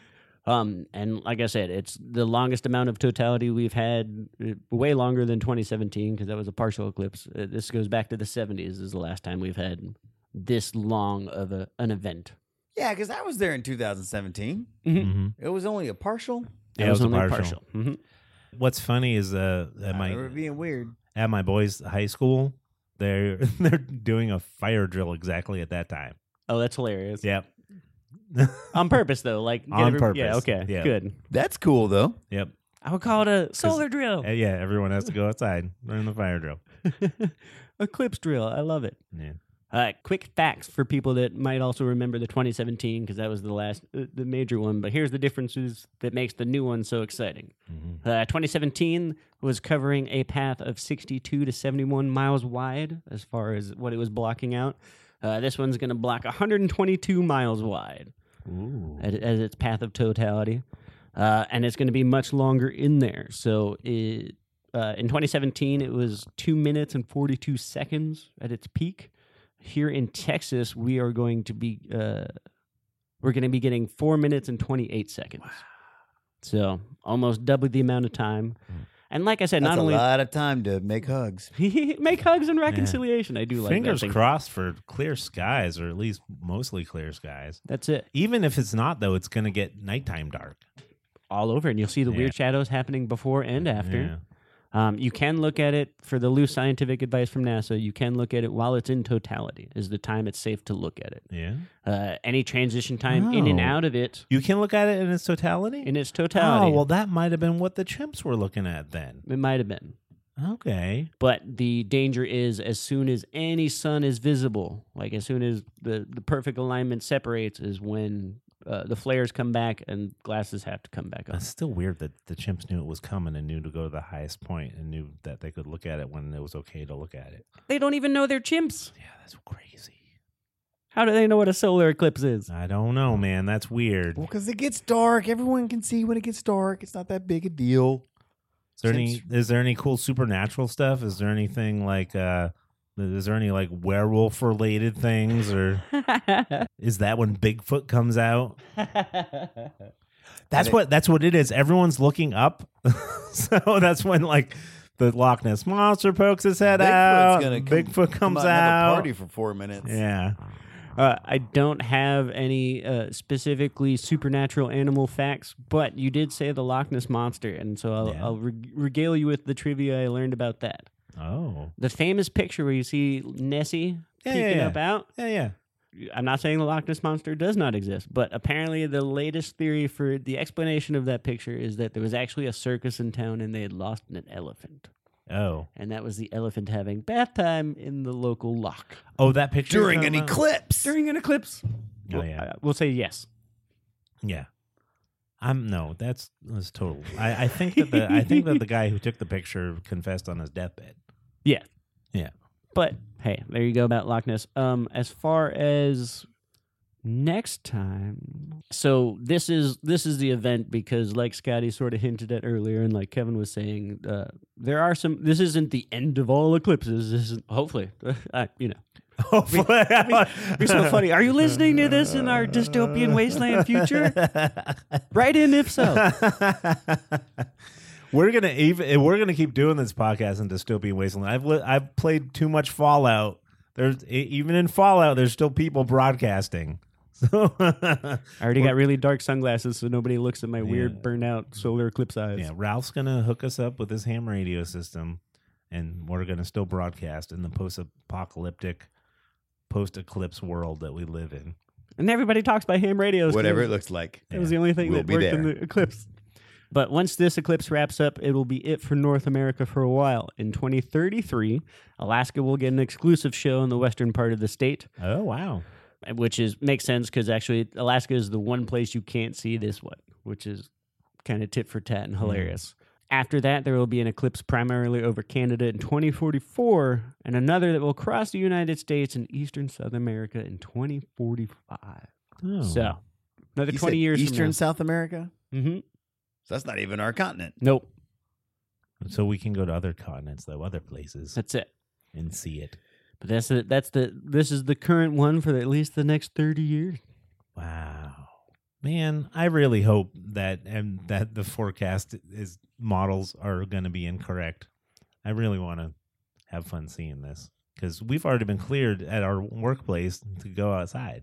Speaker 4: And like I said, it's the longest amount of totality we've had, way longer than 2017 because that was a partial eclipse. This goes back to the 70s is the last time we've had this long of an event.
Speaker 5: Yeah, because I was there in 2017.
Speaker 3: Mm-hmm.
Speaker 5: It was only a partial.
Speaker 3: Yeah, it was a
Speaker 4: only
Speaker 3: partial.
Speaker 4: Mhm.
Speaker 3: What's funny is at
Speaker 5: They were being weird.
Speaker 3: my boys' high school, they're doing a fire drill exactly at that time.
Speaker 4: Oh, that's hilarious.
Speaker 3: Yep.
Speaker 4: On purpose, though. Like get
Speaker 3: On purpose.
Speaker 4: Yeah, okay.
Speaker 3: Yeah.
Speaker 4: Good.
Speaker 5: That's cool, though.
Speaker 3: Yep.
Speaker 4: I would call it a solar drill.
Speaker 3: Yeah, everyone has to go outside during the fire drill.
Speaker 4: Eclipse drill. I love it.
Speaker 3: Yeah.
Speaker 4: Quick facts for people that might also remember the 2017 because that was the last, the major one. But here's the differences that makes the new one so exciting. 2017 was covering a path of 62 to 71 miles wide as far as what it was blocking out. This one's going to block 122 miles wide as its path of totality. And it's going to be much longer in there. So in 2017, it was 2 minutes and 42 seconds at its peak. Here in Texas, we are going to be getting 4 minutes and 28 seconds. Wow. So almost double the amount of time. And like I said,
Speaker 5: That's
Speaker 4: not only
Speaker 5: a lot of time to make hugs.
Speaker 4: make hugs and reconciliation. I do like
Speaker 3: Fingers
Speaker 4: that.
Speaker 3: crossed for clear skies, or at least mostly clear skies.
Speaker 4: That's it.
Speaker 3: Even if it's not, though, it's going to get nighttime dark.
Speaker 4: All over, and you'll see the
Speaker 3: Yeah.
Speaker 4: weird shadows happening before and after.
Speaker 3: Yeah.
Speaker 4: You can look at it for the loose scientific advice from NASA. You can look at it while it's in totality. Is the time it's safe to look at it.
Speaker 3: Yeah.
Speaker 4: Any transition time in and
Speaker 3: Oh.
Speaker 4: out of it
Speaker 3: You can look at it in its totality?
Speaker 4: in its totality.
Speaker 3: Oh, well, that might have been what the chimps were looking at then.
Speaker 4: It might have been.
Speaker 3: Okay.
Speaker 4: But the danger is as soon as any sun is visible, like as soon as the perfect alignment separates, is when the flares come back and glasses have to come back up.
Speaker 3: It's still weird that the chimps knew it was coming and knew to go to the highest point and knew that they could look at it when it was okay to look at it.
Speaker 4: They don't even know they're chimps.
Speaker 3: Yeah, that's crazy.
Speaker 4: How do they know what a solar eclipse is?
Speaker 3: I don't know, man. That's weird.
Speaker 5: Well, because it gets dark. Everyone can see when it gets dark. It's not that big a deal.
Speaker 3: Is there any cool supernatural stuff? Is there anything like is there any like werewolf related things, or is that when Bigfoot comes out? That's what it is. Everyone's looking up. So that's when like the Loch Ness monster pokes his head out. Bigfoot comes
Speaker 5: out. And have
Speaker 3: out.
Speaker 5: a party for 4 minutes.
Speaker 3: Yeah.
Speaker 4: I don't have any specifically supernatural animal facts, but you did say the Loch Ness Monster, and so I'll regale you with the trivia I learned about that.
Speaker 3: Oh.
Speaker 4: The famous picture where you see Nessie peeking up out.
Speaker 3: Yeah.
Speaker 4: I'm not saying the Loch Ness Monster does not exist, but apparently the latest theory for the explanation of that picture is that there was actually a circus in town and they had lost an elephant.
Speaker 3: Oh.
Speaker 4: And that was the elephant having bath time in the local loch.
Speaker 3: Oh, that picture
Speaker 5: During an eclipse.
Speaker 4: During an eclipse.
Speaker 3: Oh, yeah.
Speaker 4: We'll say yes.
Speaker 3: Yeah. That's total. I think that the guy who took the picture confessed on his deathbed.
Speaker 4: Yeah.
Speaker 3: Yeah.
Speaker 4: But hey, there you go about Loch Ness. As far as next time, so this is the event because, like Scotty sort of hinted at earlier, and like Kevin was saying, there are some. This isn't the end of all eclipses. This is hopefully,
Speaker 3: Hopefully.
Speaker 4: You're so funny. Are you listening to this in our dystopian wasteland future? Write in if so.
Speaker 3: We're gonna keep doing this podcast in dystopian wasteland. I've played too much Fallout. Even in Fallout, there's still people broadcasting. So
Speaker 4: I already got really dark sunglasses, so nobody looks at my weird burned out solar eclipse eyes.
Speaker 3: Yeah, Ralph's gonna hook us up with his ham radio system, and we're gonna still broadcast in the post-apocalyptic, post-eclipse world that we live in.
Speaker 4: And everybody talks by ham radios.
Speaker 5: Whatever it looks like.
Speaker 4: It was the only thing
Speaker 5: We'll
Speaker 4: that
Speaker 5: be
Speaker 4: worked in
Speaker 5: there.
Speaker 4: the eclipse. But once this eclipse wraps up, it will be it for North America for a while. In 2033, Alaska will get an exclusive show in the western part of the state,
Speaker 3: Oh, wow.
Speaker 4: which makes sense because actually Alaska is the one place you can't see this one, which is kind of tit for tat and hilarious. After that, there will be an eclipse primarily over Canada in 2044, and another that will cross the United States and eastern South America in 2045.
Speaker 3: Oh.
Speaker 4: So, another
Speaker 5: You
Speaker 4: 20
Speaker 5: said
Speaker 4: years
Speaker 5: Eastern
Speaker 4: from now.
Speaker 5: South America?
Speaker 4: Mm-hmm.
Speaker 5: So that's not even our continent.
Speaker 4: Nope,
Speaker 3: So we can go to other continents, though, other places,
Speaker 4: that's it.
Speaker 3: and see it.
Speaker 4: But this is the current one for at least the next 30 years.
Speaker 3: Wow. Man, I really hope that the forecast models are going to be incorrect. I really want to have fun seeing this because we've already been cleared at our workplace to go outside.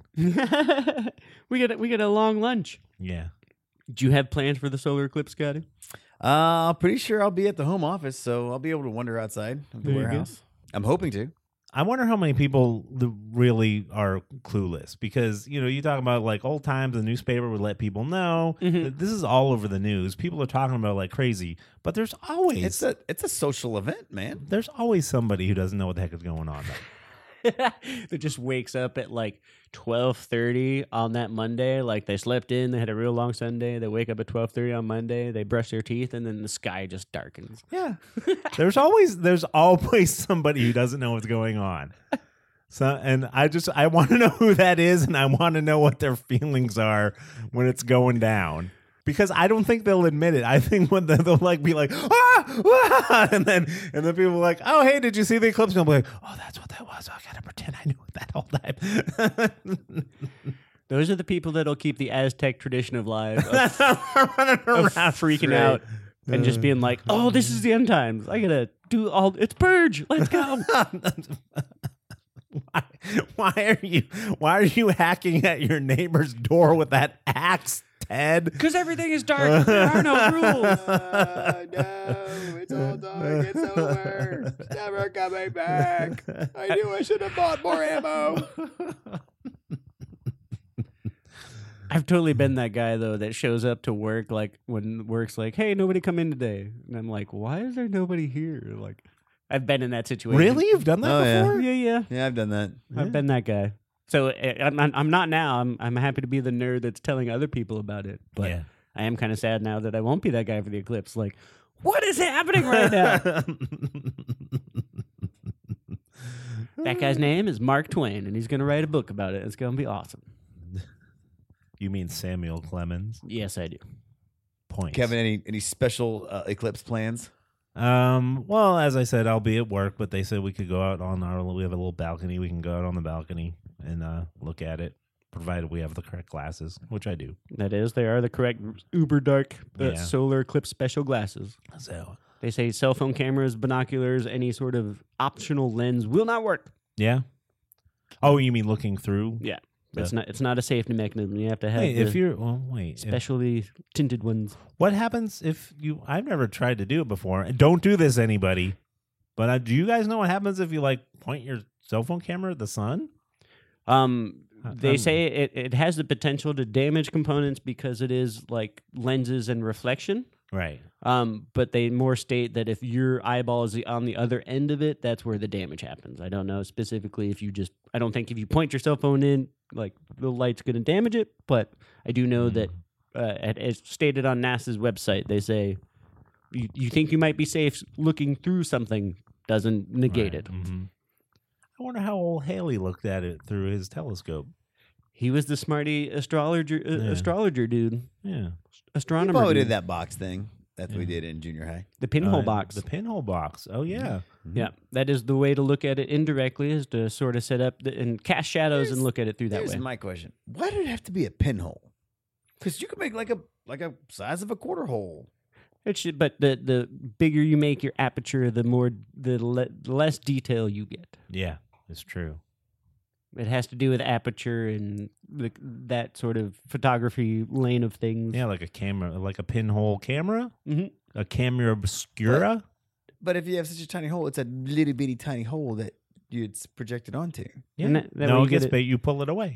Speaker 4: we get a long lunch.
Speaker 3: Yeah.
Speaker 4: Do you have plans for the solar eclipse, Scotty?
Speaker 5: Pretty sure I'll be at the home office, so I'll be able to wander outside of the
Speaker 4: There you go.
Speaker 5: warehouse. I'm hoping to.
Speaker 3: I wonder how many people really are clueless because, you talk about like old times, the newspaper would let people know.
Speaker 4: Mhm.
Speaker 3: that This is all over the news. People are talking about it like crazy, but there's always
Speaker 5: It's a social event, man.
Speaker 3: there's always somebody who doesn't know what the heck is going on.
Speaker 4: That just wakes up at like 12:30 on that Monday. Like they slept in, they had a real long Sunday. They wake up at 12:30 on Monday. They brush their teeth, and then the sky just darkens.
Speaker 3: Yeah. there's always somebody who doesn't know what's going on. So, and I want to know who that is, and I want to know what their feelings are when it's going down. Because I don't think they'll admit it. I think when they'll like be like, and then people are like, oh, hey, did you see the eclipse? And I'll be like, oh, that's what that was. I gotta pretend I knew that whole time.
Speaker 4: Those are the people that'll keep the Aztec tradition alive of,
Speaker 3: Running
Speaker 4: of
Speaker 3: around
Speaker 4: freaking
Speaker 3: straight.
Speaker 4: out and just being like, oh, this is the end times. I gotta do it's purge. Let's go.
Speaker 3: Why are you hacking at your neighbor's door with that axe, Ted?
Speaker 4: Because everything is dark. There are no rules.
Speaker 5: No, it's all dark. It's over. It's never coming back. I knew I should have bought more ammo.
Speaker 4: I've totally been that guy though that shows up to work like when work's like, hey, nobody come in today, and I'm like, why is there nobody here? Like, I've been in that situation.
Speaker 3: Really? You've done that
Speaker 5: Oh, yeah.
Speaker 3: before?
Speaker 4: Yeah.
Speaker 5: Yeah, I've done that.
Speaker 4: I've been that guy. So I'm not now. I'm happy to be the nerd that's telling other people about it. But
Speaker 3: Yeah.
Speaker 4: I am kind of sad now that I won't be that guy for the eclipse. Like, what is happening right now? That guy's name is Mark Twain, and he's going to write a book about it. It's going to be awesome.
Speaker 3: You mean Samuel Clemens?
Speaker 4: Yes, I do.
Speaker 3: Points.
Speaker 5: Kevin, any special eclipse plans?
Speaker 3: Well, as I said, I'll be at work, but they said we could go out we have a little balcony. We can go out on the balcony and look at it, provided we have the correct glasses, which I do.
Speaker 4: That is, they are the correct uber dark
Speaker 3: Yeah.
Speaker 4: solar eclipse special glasses.
Speaker 3: So,
Speaker 4: They say cell phone cameras, binoculars, any sort of optional lens will not work.
Speaker 3: yeah. Oh, you mean looking through?
Speaker 4: Yeah. It's not a safety mechanism. You have to have specially tinted ones.
Speaker 3: What happens if I've never tried to do it before. Don't do this, anybody. But do you guys know what happens if you like point your cell phone camera at the sun?
Speaker 4: They say it has the potential to damage components because it is like lenses and reflection.
Speaker 3: Right.
Speaker 4: But they more state that if your eyeball is on the other end of it, that's where the damage happens. I don't know specifically I don't think if you point your cell phone in, like the light's going to damage it. But I do know that, as stated on NASA's website, they say you think you might be safe looking through something doesn't negate it.
Speaker 3: Mm-hmm. I wonder how old Haley looked at it through his telescope.
Speaker 4: He was the smarty astrologer dude.
Speaker 3: Yeah.
Speaker 4: Astronomer.
Speaker 5: We probably
Speaker 4: dude.
Speaker 5: did that box thing that we did in junior high.
Speaker 4: The pinhole box.
Speaker 3: The pinhole box. Oh, yeah.
Speaker 4: Yeah, that is the way to look at it indirectly, is to sort of set up and cast shadows and look at it through that
Speaker 5: Here's
Speaker 4: way.
Speaker 5: my question: why did it have to be a pinhole? Because you could make like a size of a quarter hole.
Speaker 4: But the bigger you make your aperture, the less detail you get.
Speaker 3: Yeah, it's true.
Speaker 4: It has to do with aperture and that sort of photography lane of things.
Speaker 3: Yeah, like a camera, like a pinhole camera,
Speaker 4: Mhm.
Speaker 3: a camera obscura.
Speaker 5: But if you have such a tiny hole, it's a little bitty tiny hole that it's projected onto.
Speaker 3: Yeah.
Speaker 4: And that way
Speaker 3: no,
Speaker 4: you
Speaker 3: it gets
Speaker 4: get it-
Speaker 3: big. You pull it away.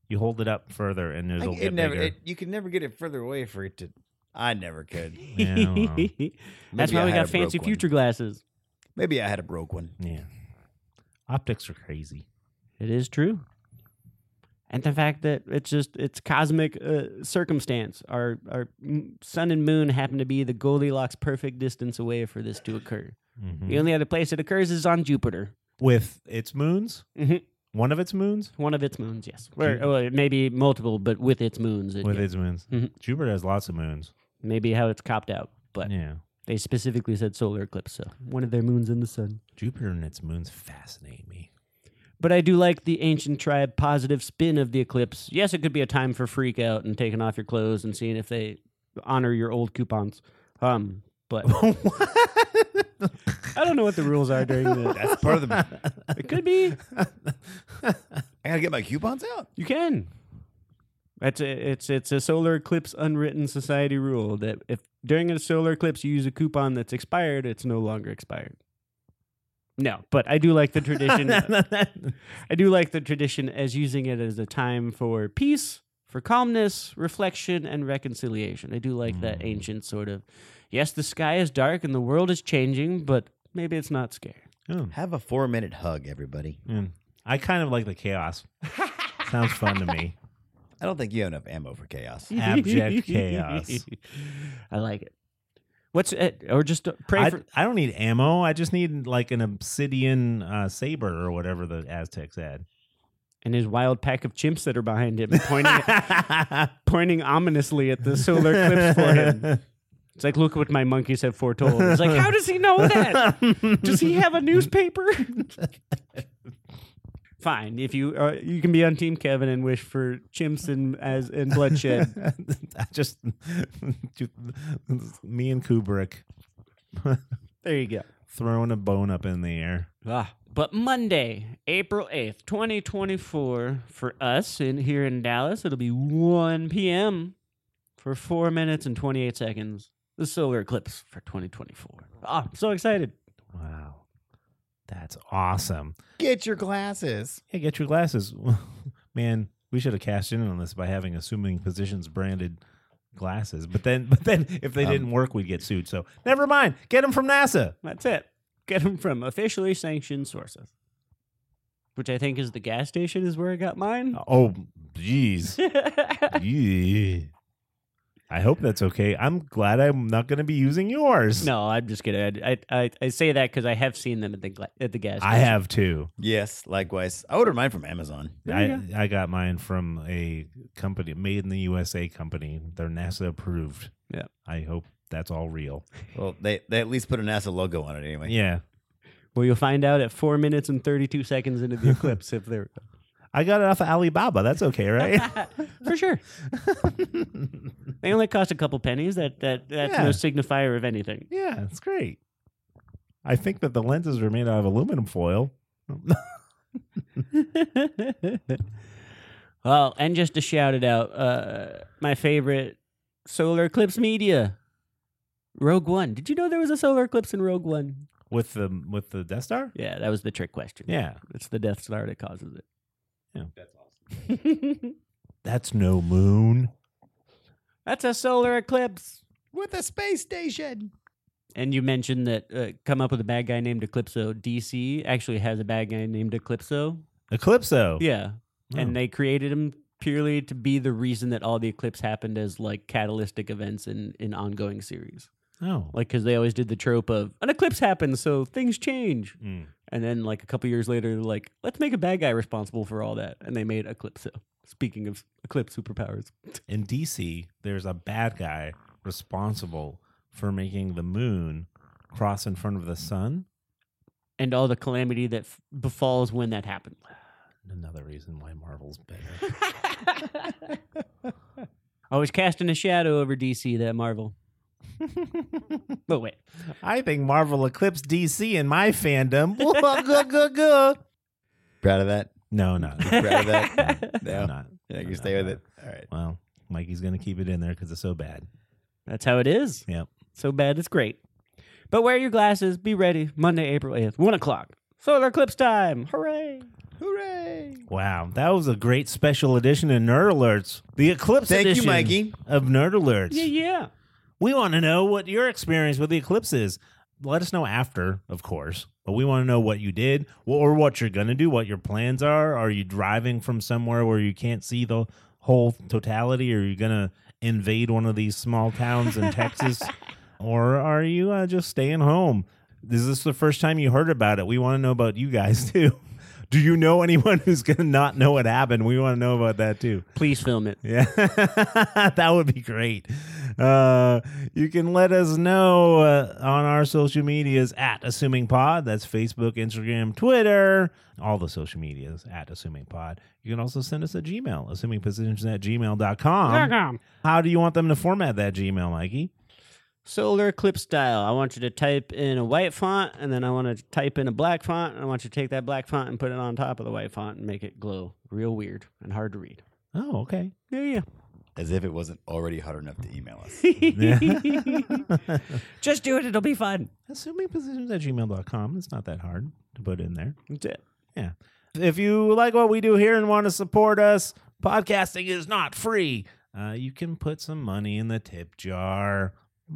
Speaker 3: You hold it up further, and it'll get bigger.
Speaker 5: You can never get it further away for it to. I never could.
Speaker 3: Yeah, I don't know.
Speaker 4: That's
Speaker 5: Maybe
Speaker 4: why
Speaker 5: I
Speaker 4: we
Speaker 5: had
Speaker 4: got
Speaker 5: a
Speaker 4: fancy
Speaker 5: broke one.
Speaker 4: future glasses.
Speaker 5: Maybe I had a broke one.
Speaker 3: Yeah. Optics are crazy.
Speaker 4: It is true. And the fact that it's cosmic circumstance. Our sun and moon happen to be the Goldilocks perfect distance away for this to occur.
Speaker 3: Mhm.
Speaker 4: The only other place it occurs is on Jupiter.
Speaker 3: With its moons?
Speaker 4: Mhm.
Speaker 3: One of its moons?
Speaker 4: One of its moons, yes. Or maybe multiple, but with its moons.
Speaker 3: With its moons.
Speaker 4: Mhm.
Speaker 3: Jupiter has lots of moons.
Speaker 4: Maybe how it's copped out. But
Speaker 3: Yeah.
Speaker 4: they specifically said solar eclipse, so one of their moons in the sun.
Speaker 3: Jupiter and its moons fascinate me.
Speaker 4: But I do like the ancient tribe positive spin of the eclipse. Yes, it could be a time for freak out and taking off your clothes and seeing if they honor your old coupons. But I don't know what the rules are during the.
Speaker 5: That's part of the.
Speaker 4: It could be.
Speaker 5: I gotta get my coupons out.
Speaker 4: You can. It's a solar eclipse unwritten society rule that if during a solar eclipse you use a coupon that's expired, it's no longer expired. No, but I do like the tradition. I do like the tradition as using it as a time for peace, for calmness, reflection, and reconciliation. I do like that ancient sort of, yes, the sky is dark and the world is changing, but maybe it's not scary.
Speaker 3: Oh,
Speaker 5: Have a 4-minute hug, everybody.
Speaker 3: I kind of like the chaos. Sounds fun to me.
Speaker 5: I don't think you have enough ammo for chaos.
Speaker 3: Abject chaos.
Speaker 4: I like it. What's it? Or just pray for.
Speaker 3: I don't need ammo. I just need like an obsidian saber or whatever the Aztecs had.
Speaker 4: And his wild pack of chimps that are behind him, pointing ominously at the solar eclipse for him. It's like, look what my monkeys have foretold. It's like, how does he know that? Does he have a newspaper? Fine, if you can be on Team Kevin and wish for chimps and bloodshed.
Speaker 3: Just me and Kubrick
Speaker 4: There you go.
Speaker 3: throwing a bone up in the air.
Speaker 4: But Monday, April 8th, 2024, for us here in Dallas, it'll be 1 p.m. for 4 minutes and 28 seconds. The solar eclipse for 2024. I'm so excited.
Speaker 3: Wow. That's awesome.
Speaker 5: Get your glasses.
Speaker 3: Hey, get your glasses. Man, we should have cashed in on this by having Assuming Positions branded glasses. But then if they didn't work, we'd get sued. So never mind. Get them from NASA.
Speaker 4: That's it. Get them from officially sanctioned sources. Which I think is the gas station is where I got mine.
Speaker 3: Oh, jeez. Yeah. I hope that's okay. I'm glad I'm not going to be using yours.
Speaker 4: No, I'm just kidding. I say that because I have seen them at the gas station.
Speaker 3: I have too.
Speaker 5: Yes, likewise. I ordered mine from Amazon.
Speaker 3: I got mine from a company, made in the USA company. They're NASA approved.
Speaker 4: Yeah.
Speaker 3: I hope that's all real.
Speaker 5: Well, they at least put a NASA logo on it anyway.
Speaker 3: Yeah.
Speaker 4: Well, you'll find out at 4 minutes and 32 seconds into the eclipse if they're
Speaker 3: I got it off of Alibaba. That's okay, right?
Speaker 4: for sure. They only cost a couple pennies. That's no signifier of anything.
Speaker 3: Yeah, it's great. I think that the lenses are made out of aluminum foil.
Speaker 4: Well, and just to shout it out, my favorite solar eclipse media, Rogue One. Did you know there was a solar eclipse in Rogue One?
Speaker 3: With the Death Star?
Speaker 4: Yeah, that was the trick question.
Speaker 3: Yeah.
Speaker 4: It's the Death Star that causes it.
Speaker 3: Yeah.
Speaker 4: That's awesome.
Speaker 3: That's no moon.
Speaker 4: That's a solar eclipse.
Speaker 5: With a space station.
Speaker 4: And you mentioned that come up with a bad guy named Eclipso. DC actually has a bad guy named Eclipso.
Speaker 3: Eclipso.
Speaker 4: Yeah.
Speaker 3: Oh.
Speaker 4: And they created him purely to be the reason that all the eclipse happened as like catalytic events in ongoing series.
Speaker 3: Oh.
Speaker 4: Like, because they always did the trope of an eclipse happens, so things change.
Speaker 3: Mm.
Speaker 4: And then, like, a couple years later, they're like, let's make a bad guy responsible for all that. And they made Eclipso. Speaking of eclipse superpowers.
Speaker 3: In DC, there's a bad guy responsible for making the moon cross in front of the sun.
Speaker 4: And all the calamity that befalls when that happened.
Speaker 3: Another reason why Marvel's better.
Speaker 4: Always casting a shadow over DC, that Marvel. But wait.
Speaker 3: I think Marvel eclipsed DC in my fandom.
Speaker 5: Proud of that?
Speaker 3: No, no.
Speaker 5: Proud of that?
Speaker 3: No, I'm not.
Speaker 5: Yeah, you
Speaker 3: I'm
Speaker 5: stay
Speaker 3: not.
Speaker 5: with it. All right.
Speaker 3: Well, Mikey's going to keep it in there because it's so bad.
Speaker 4: That's how it is.
Speaker 3: Yep.
Speaker 4: So bad, it's great. But wear your glasses. Be ready. Monday, April 8th, 1 o'clock. Solar eclipse time. Hooray.
Speaker 5: Hooray!
Speaker 3: Wow, that was a great special edition of Nerd Alerts. The Eclipse
Speaker 5: Thank you,
Speaker 3: edition
Speaker 5: Mikey.
Speaker 3: of Nerd Alerts.
Speaker 4: Yeah.
Speaker 3: We want to know what your experience with the eclipse is. Let us know after, of course. But we want to know what you did or what you're going to do, what your plans are. Are you driving from somewhere where you can't see the whole totality? Are you going to invade one of these small towns in Texas? Or are you just staying home? Is this the first time you heard about it? We want to know about you guys, too. Do you know anyone who's going to not know what happened? We want to know about that, too.
Speaker 4: Please film it.
Speaker 3: Yeah, that would be great. You can let us know on our social medias at AssumingPod. That's Facebook, Instagram, Twitter, all the social medias at AssumingPod. You can also send us a Gmail, assumingpositions@gmail.com. How do you want them to format that Gmail, Mikey?
Speaker 4: Solar Eclipse style. I want you to type in a white font, and then I want to type in a black font, and I want you to take that black font and put it on top of the white font and make it glow real weird and hard to read.
Speaker 3: Oh, okay.
Speaker 4: Yeah.
Speaker 5: As if it wasn't already hard enough to email us.
Speaker 4: Just do it. It'll be fun.
Speaker 3: Assumingpositions@gmail.com. It's not that hard to put in there.
Speaker 4: That's it.
Speaker 3: Yeah. If you like what we do here and want to support us, podcasting is not free. You can put some money in the tip jar.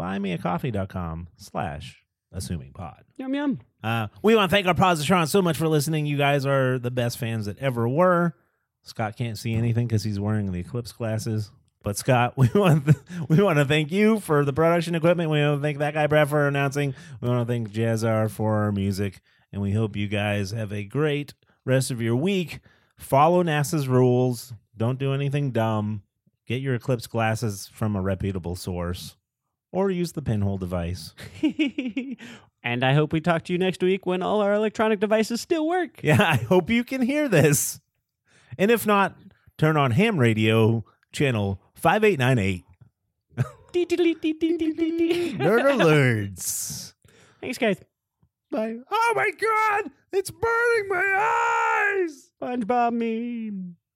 Speaker 3: buymeacoffee.com/assumingpod.
Speaker 4: Yum, yum.
Speaker 3: We want to thank our Positron so much for listening. You guys are the best fans that ever were. Scott can't see anything because he's wearing the Eclipse glasses. But Scott, we want to thank you for the production equipment. We want to thank that guy Brad for announcing. We want to thank Jazzar for our music. And we hope you guys have a great rest of your week. Follow NASA's rules. Don't do anything dumb. Get your Eclipse glasses from a reputable source. Or use the pinhole device.
Speaker 4: And I hope we talk to you next week when all our electronic devices still work.
Speaker 3: Yeah, I hope you can hear this. And if not, turn on ham radio channel 5898. Nerd Alerts.
Speaker 4: Thanks, guys.
Speaker 3: Bye. Oh my God, it's burning my eyes.
Speaker 4: SpongeBob meme.